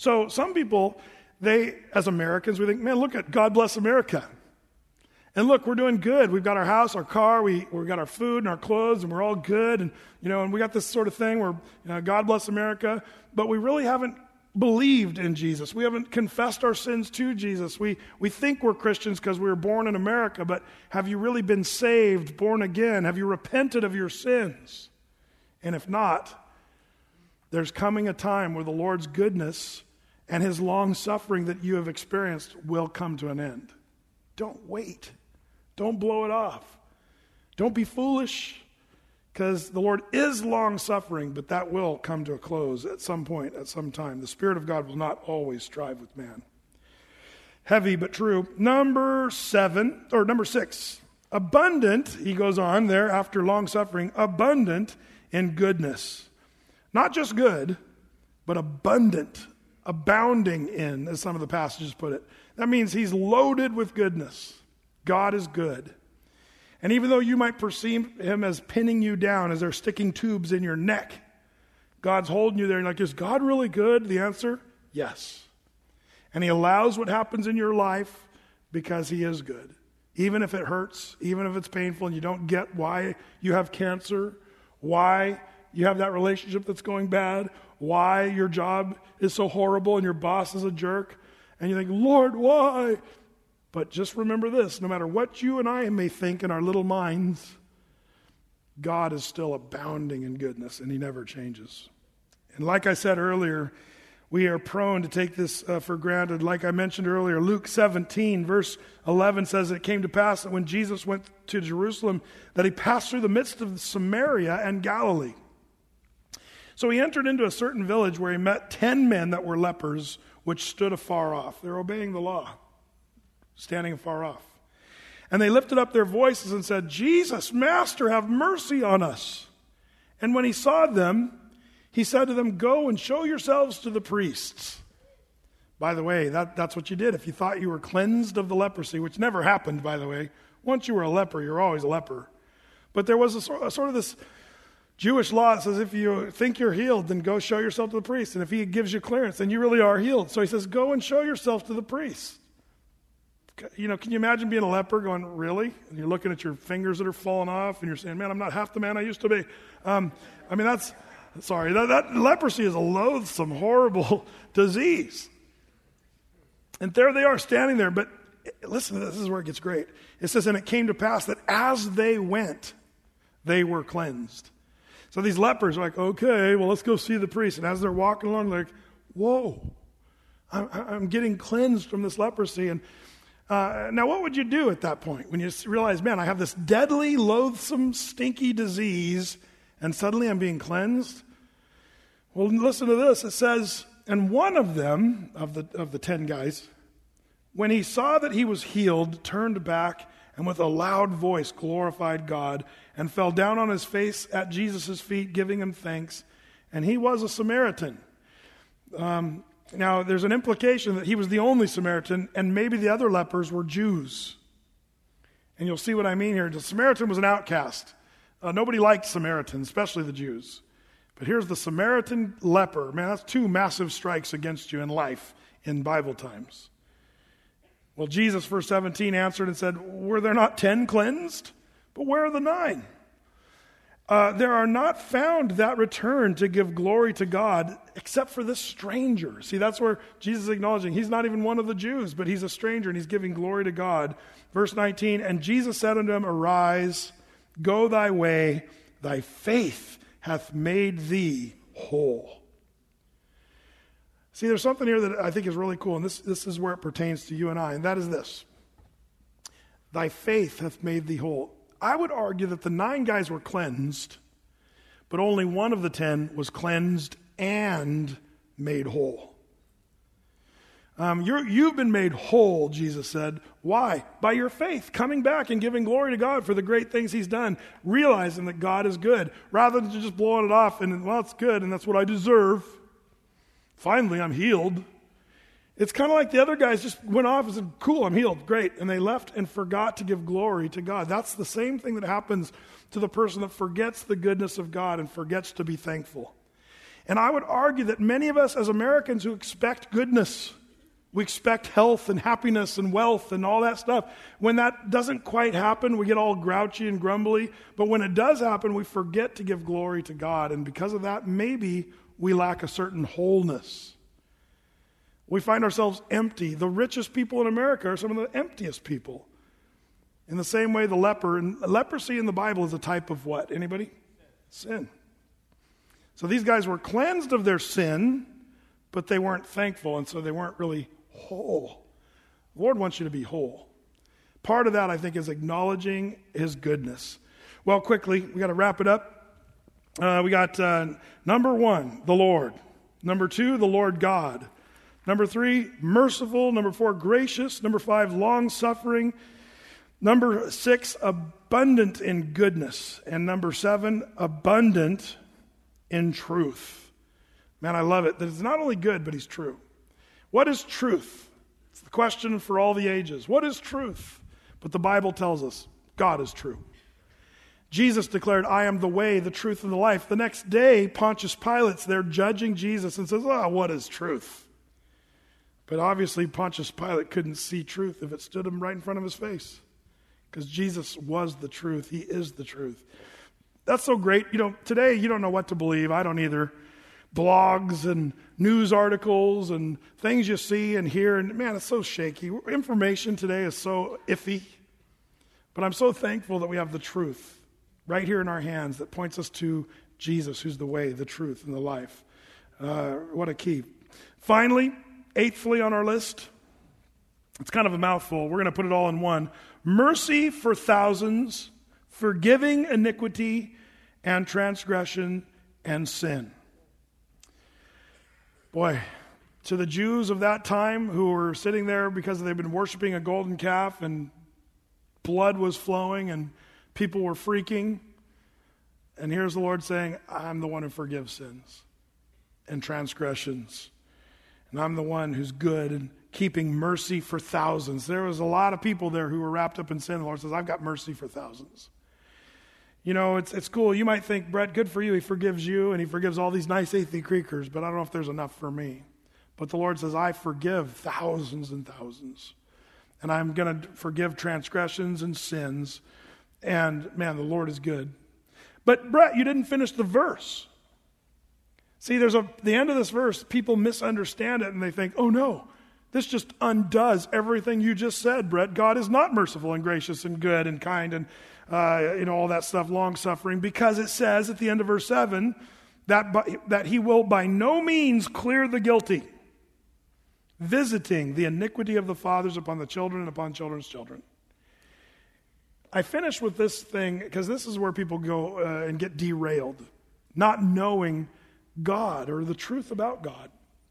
So some people, they, as Americans, we think, man, look at God bless America. And look, we're doing good. We've got our house, our car, we, we've got our food and our clothes, and we're all good. And, you know, and we got this sort of thing where, you know, God bless America, but we really haven't believed in Jesus. We haven't confessed our sins to Jesus. We, we think we're Christians because we were born in America, but have you really been saved, born again? Have you repented of your sins? And if not, there's coming a time where the Lord's goodness and his long suffering that you have experienced will come to an end. Don't wait. Don't blow it off. Don't be foolish, because the Lord is long-suffering, but that will come to a close at some point, at some time. The Spirit of God will not always strive with man. Heavy but true. Number seven, or number six, abundant, he goes on there after long-suffering, abundant in goodness. Not just good, but abundant, abounding in, as some of the passages put it. That means he's loaded with goodness. God is good. And even though you might perceive him as pinning you down, as they're sticking tubes in your neck, God's holding you there and like, is God really good? The answer, yes. And he allows what happens in your life because he is good. Even if it hurts, even if it's painful and you don't get why you have cancer, why you have that relationship that's going bad, why your job is so horrible and your boss is a jerk, and you think, Lord, why? But just remember this, no matter what you and I may think in our little minds, God is still abounding in goodness, and he never changes. And like I said earlier, we are prone to take this uh, for granted. Like I mentioned earlier, Luke seventeen, verse eleven says, it came to pass that when Jesus went to Jerusalem, that he passed through the midst of Samaria and Galilee. So he entered into a certain village where he met ten men that were lepers, which stood afar off. They're obeying the law, standing afar off. And they lifted up their voices and said, Jesus, Master, have mercy on us. And when he saw them, he said to them, go and show yourselves to the priests. By the way, that, that's what you did. If you thought you were cleansed of the leprosy, which never happened, by the way. Once you were a leper, you're always a leper. But there was a sort, a sort of this Jewish law that says if you think you're healed, then go show yourself to the priest. And if he gives you clearance, then you really are healed. So he says, go and show yourself to the priest. You know, can you imagine being a leper going, really? And you're looking at your fingers that are falling off and you're saying, man, I'm not half the man I used to be. Um, I mean, that's, sorry, that, that leprosy is a loathsome, horrible disease. And there they are standing there. But listen to this, this is where it gets great. It says, and it came to pass that as they went, they were cleansed. So these lepers are like, okay, well, let's go see the priest. And as they're walking along, they're like, whoa, I'm, I'm getting cleansed from this leprosy. And uh, now what would you do at that point when you realize, man, I have this deadly, loathsome, stinky disease, and suddenly I'm being cleansed? Well, listen to this. It says, and one of them, of the of the ten guys, when he saw that he was healed, turned back, and with a loud voice glorified God, and fell down on his face at Jesus' feet, giving him thanks. And he was a Samaritan. Um, now, there's an implication that he was the only Samaritan, and maybe the other lepers were Jews. And you'll see what I mean here. The Samaritan was an outcast. Uh, nobody liked Samaritans, especially the Jews. But here's the Samaritan leper. Man, that's two massive strikes against you in life in Bible times. Well, Jesus, verse seventeen, answered and said, were there not ten cleansed? But where are the nine? Uh, there are not found that return to give glory to God except for this stranger. See, that's where Jesus is acknowledging he's not even one of the Jews, but he's a stranger and he's giving glory to God. Verse nineteen, and Jesus said unto him, arise, go thy way, thy faith hath made thee whole. See, there's something here that I think is really cool, and this, this is where it pertains to you and I, and that is this. Thy faith hath made thee whole. I would argue that the nine guys were cleansed, but only one of the ten was cleansed and made whole. Um, you're, you've been made whole, Jesus said. Why? By your faith, coming back and giving glory to God for the great things he's done, realizing that God is good, rather than just blowing it off and, well, it's good, and that's what I deserve. Finally, I'm healed. It's kind of like the other guys just went off and said, cool, I'm healed, great. And they left and forgot to give glory to God. That's the same thing that happens to the person that forgets the goodness of God and forgets to be thankful. And I would argue that many of us as Americans who expect goodness, we expect health and happiness and wealth and all that stuff. When that doesn't quite happen, we get all grouchy and grumbly. But when it does happen, we forget to give glory to God. And because of that, maybe we lack a certain wholeness. We find ourselves empty. The richest people in America are some of the emptiest people. In the same way, the leper, and leprosy in the Bible is a type of what? Anybody? Sin. So these guys were cleansed of their sin, but they weren't thankful, and so they weren't really whole. The Lord wants you to be whole. Part of that, I think, is acknowledging His goodness. Well, quickly, we got to wrap it up. Uh, we got uh, number one, the Lord. Number two, the Lord God. Number three, merciful. Number four, gracious. Number five, long-suffering. Number six, abundant in goodness. And number seven, abundant in truth. Man, I love it that it's not only good, but He's true. What is truth? It's the question for all the ages. What is truth? But the Bible tells us God is true. Jesus declared, I am the way, the truth, and the life. The next day, Pontius Pilate's there judging Jesus and says, oh, what is truth? But obviously, Pontius Pilate couldn't see truth if it stood him right in front of his face. Because Jesus was the truth. He is the truth. That's so great. You know, today you don't know what to believe. I don't either. Blogs and news articles and things you see and hear. And man, it's so shaky. Information today is so iffy. But I'm so thankful that we have the truth right here in our hands that points us to Jesus, who's the way, the truth, and the life. Uh, what a key. Finally, eighthly on our list, it's kind of a mouthful. We're going to put it all in one. Mercy for thousands, forgiving iniquity and transgression and sin. Boy, to the Jews of that time who were sitting there because they've been worshiping a golden calf and blood was flowing and people were freaking. And here's the Lord saying, I'm the one who forgives sins and transgressions. And I'm the one who's good and keeping mercy for thousands. There was a lot of people there who were wrapped up in sin. The Lord says, I've got mercy for thousands. You know, it's it's cool. You might think, Brett, good for you. He forgives you and He forgives all these nice Athey Creekers, but I don't know if there's enough for me. But the Lord says, I forgive thousands and thousands. And I'm going to forgive transgressions and sins. And man, the Lord is good. But Brett, you didn't finish the verse. See, there's a the end of this verse, people misunderstand it and they think, oh no, this just undoes everything you just said, Brett. God is not merciful and gracious and good and kind and uh, you know all that stuff, long-suffering, because it says at the end of verse seven that, by, that He will by no means clear the guilty, visiting the iniquity of the fathers upon the children and upon children's children. I finish with this thing because this is where people go uh, and get derailed, not knowing God or the truth about God.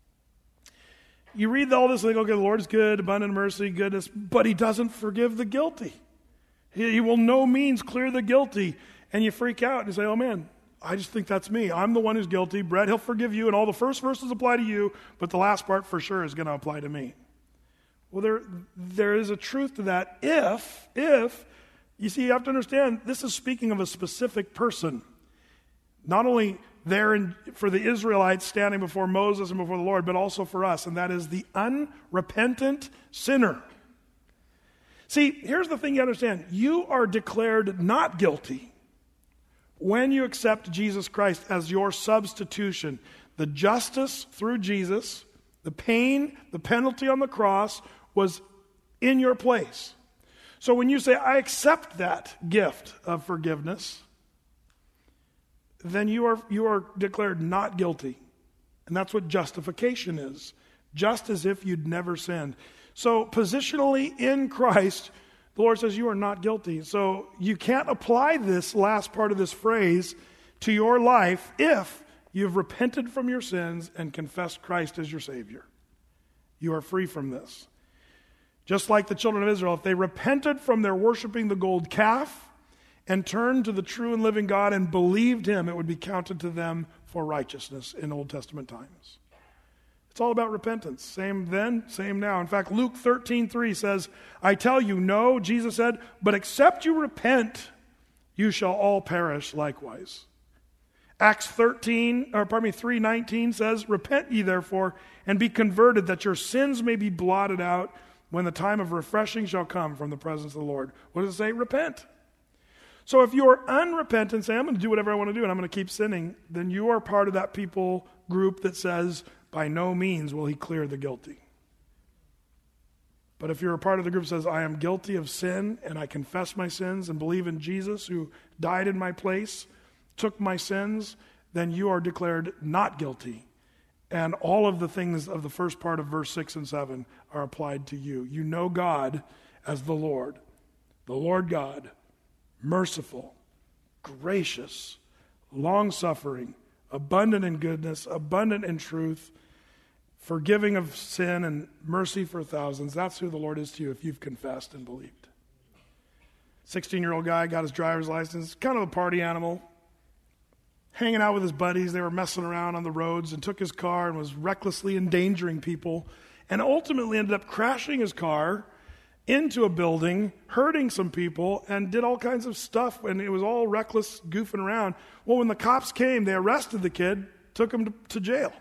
You read all this and they go, okay, the Lord is good, abundant mercy, goodness, but He doesn't forgive the guilty. He, he will no means clear the guilty. And you freak out and you say, oh man, I just think that's me. I'm the one who's guilty. Brett, He'll forgive you, and all the first verses apply to you, but the last part for sure is going to apply to me. Well, there, there is a truth to that if, if, you see, you have to understand, this is speaking of a specific person. Not only there in, for the Israelites standing before Moses and before the Lord, but also for us, and that is the unrepentant sinner. See, here's the thing you understand. You are declared not guilty when you accept Jesus Christ as your substitution. The justice through Jesus, the pain, the penalty on the cross was in your place. So when you say, I accept that gift of forgiveness, then you are you are declared not guilty. And that's what justification is. Just as if you'd never sinned. So positionally in Christ, the Lord says you are not guilty. So you can't apply this last part of this phrase to your life if you've repented from your sins and confessed Christ as your Savior. You are free from this. Just like the children of Israel, if they repented from their worshiping the gold calf and turned to the true and living God and believed Him, it would be counted to them for righteousness in Old Testament times. It's all about repentance. Same then, same now. In fact, Luke thirteen three says, I tell you, no, Jesus said, but except you repent, you shall all perish likewise. Acts thirteen, or pardon me, three nineteen says, "Repent ye therefore, and be converted, that your sins may be blotted out, when the time of refreshing shall come from the presence of the Lord." What does it say? Repent. So if you are unrepentant, say, I'm going to do whatever I want to do and I'm going to keep sinning, then you are part of that people group that says, by no means will he clear the guilty. But if you're a part of the group that says, I am guilty of sin and I confess my sins and believe in Jesus who died in my place, took my sins, then you are declared not guilty. And all of the things of the first part of verse six and seven are applied to you. You know God as the Lord, the Lord God, merciful, gracious, long-suffering, abundant in goodness, abundant in truth, forgiving of sin and mercy for thousands. That's who the Lord is to you if you've confessed and believed. sixteen-year-old guy got his driver's license, kind of a party animal, hanging out with his buddies. They were messing around on the roads and took his car and was recklessly endangering people and ultimately ended up crashing his car into a building, hurting some people, and did all kinds of stuff, and it was all reckless goofing around. Well, when the cops came, they arrested the kid, took him to, to jail.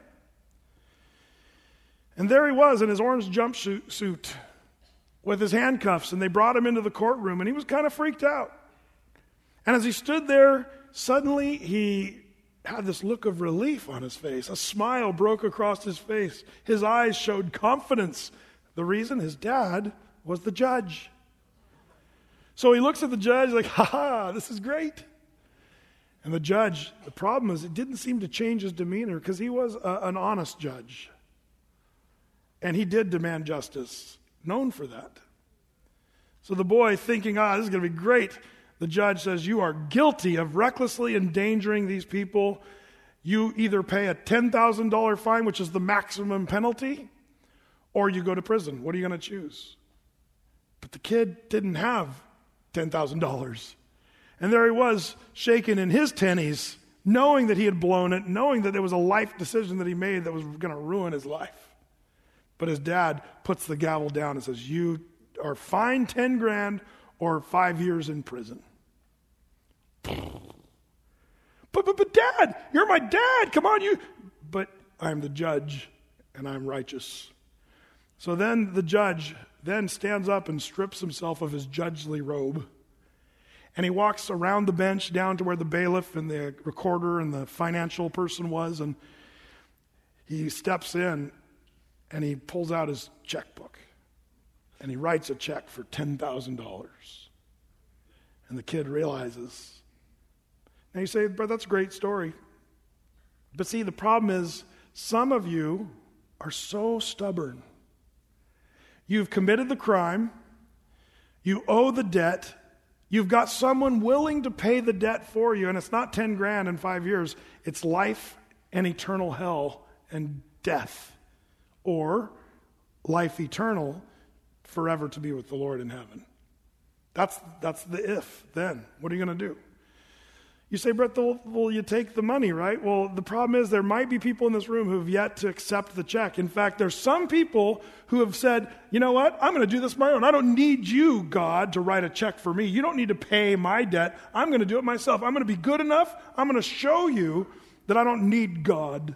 And there he was in his orange jumpsuit with his handcuffs, and they brought him into the courtroom, and he was kind of freaked out. And as he stood there, suddenly he had this look of relief on his face. A smile broke across his face. His eyes showed confidence. The reason? His dad was the judge. So he looks at the judge like, ha ha, this is great. And the judge, the problem is it didn't seem to change his demeanor because he was a, an honest judge. And he did demand justice, known for that. So the boy thinking, ah, this is going to be great. The judge says, you are guilty of recklessly endangering these people. You either pay a ten thousand dollars fine, which is the maximum penalty, or you go to prison. What are you going to choose? But the kid didn't have ten thousand dollars. And there he was, shaking in his tennies, knowing that he had blown it, knowing that there was a life decision that he made that was going to ruin his life. But his dad puts the gavel down and says, you are fined ten grand or five years in prison. But, but, but Dad, you're my dad. Come on, you. But I'm the judge and I'm righteous. So then the judge then stands up and strips himself of his judgely robe. And he walks around the bench down to where the bailiff and the recorder and the financial person was. And he steps in and he pulls out his checkbook. And he writes a check for ten thousand dollars. And the kid realizes. Now you say, but that's a great story. But see, the problem is some of you are so stubborn. You've committed the crime. You owe the debt. You've got someone willing to pay the debt for you. And it's not ten grand in five years. It's life and eternal hell and death. Or life eternal, forever to be with the Lord in heaven. That's that's the if, then. What are you going to do? You say, Brett, well, well, you take the money, right? Well, the problem is there might be people in this room who have yet to accept the check. In fact, there's some people who have said, you know what? I'm going to do this my own. I don't need you, God, to write a check for me. You don't need to pay my debt. I'm going to do it myself. I'm going to be good enough. I'm going to show you that I don't need God.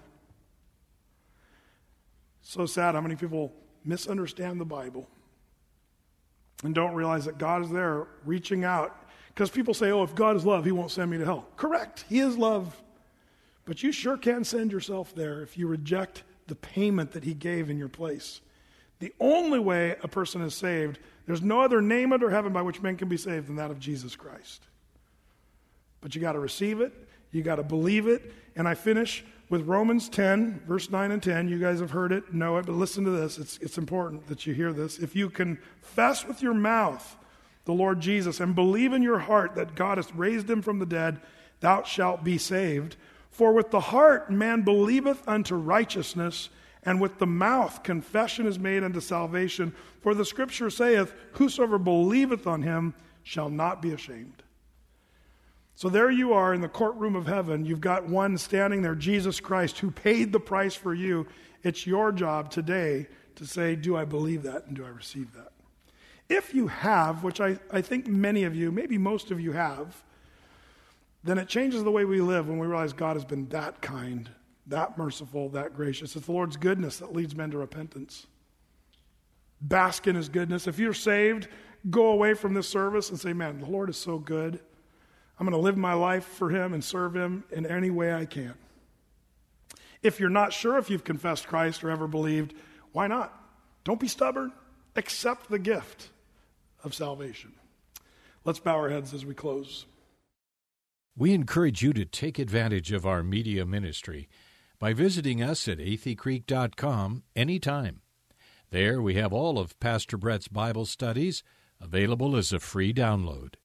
So sad how many people misunderstand the Bible and don't realize that God is there reaching out. Because people say, oh, if God is love, he won't send me to hell. Correct, he is love. But you sure can send yourself there if you reject the payment that he gave in your place. The only way a person is saved, there's no other name under heaven by which men can be saved than that of Jesus Christ. But you got to receive it, you got to believe it, and I finish with Romans ten, verse nine and ten. You guys have heard it, know it, but listen to this. It's, it's important that you hear this. If you confess with your mouth the Lord Jesus, and believe in your heart that God has raised him from the dead, thou shalt be saved. For with the heart man believeth unto righteousness, and with the mouth confession is made unto salvation. For the scripture saith, whosoever believeth on him shall not be ashamed. So there you are in the courtroom of heaven. You've got one standing there, Jesus Christ, who paid the price for you. It's your job today to say, do I believe that and do I receive that? If you have, which I, I think many of you, maybe most of you have, then it changes the way we live when we realize God has been that kind, that merciful, that gracious. It's the Lord's goodness that leads men to repentance. Bask in his goodness. If you're saved, go away from this service and say, man, the Lord is so good. I'm going to live my life for him and serve him in any way I can. If you're not sure if you've confessed Christ or ever believed, why not? Don't be stubborn. Accept the gift of salvation. Let's bow our heads as we close. We encourage you to take advantage of our media ministry by visiting us at athey creek dot com anytime. There we have all of Pastor Brett's Bible studies available as a free download.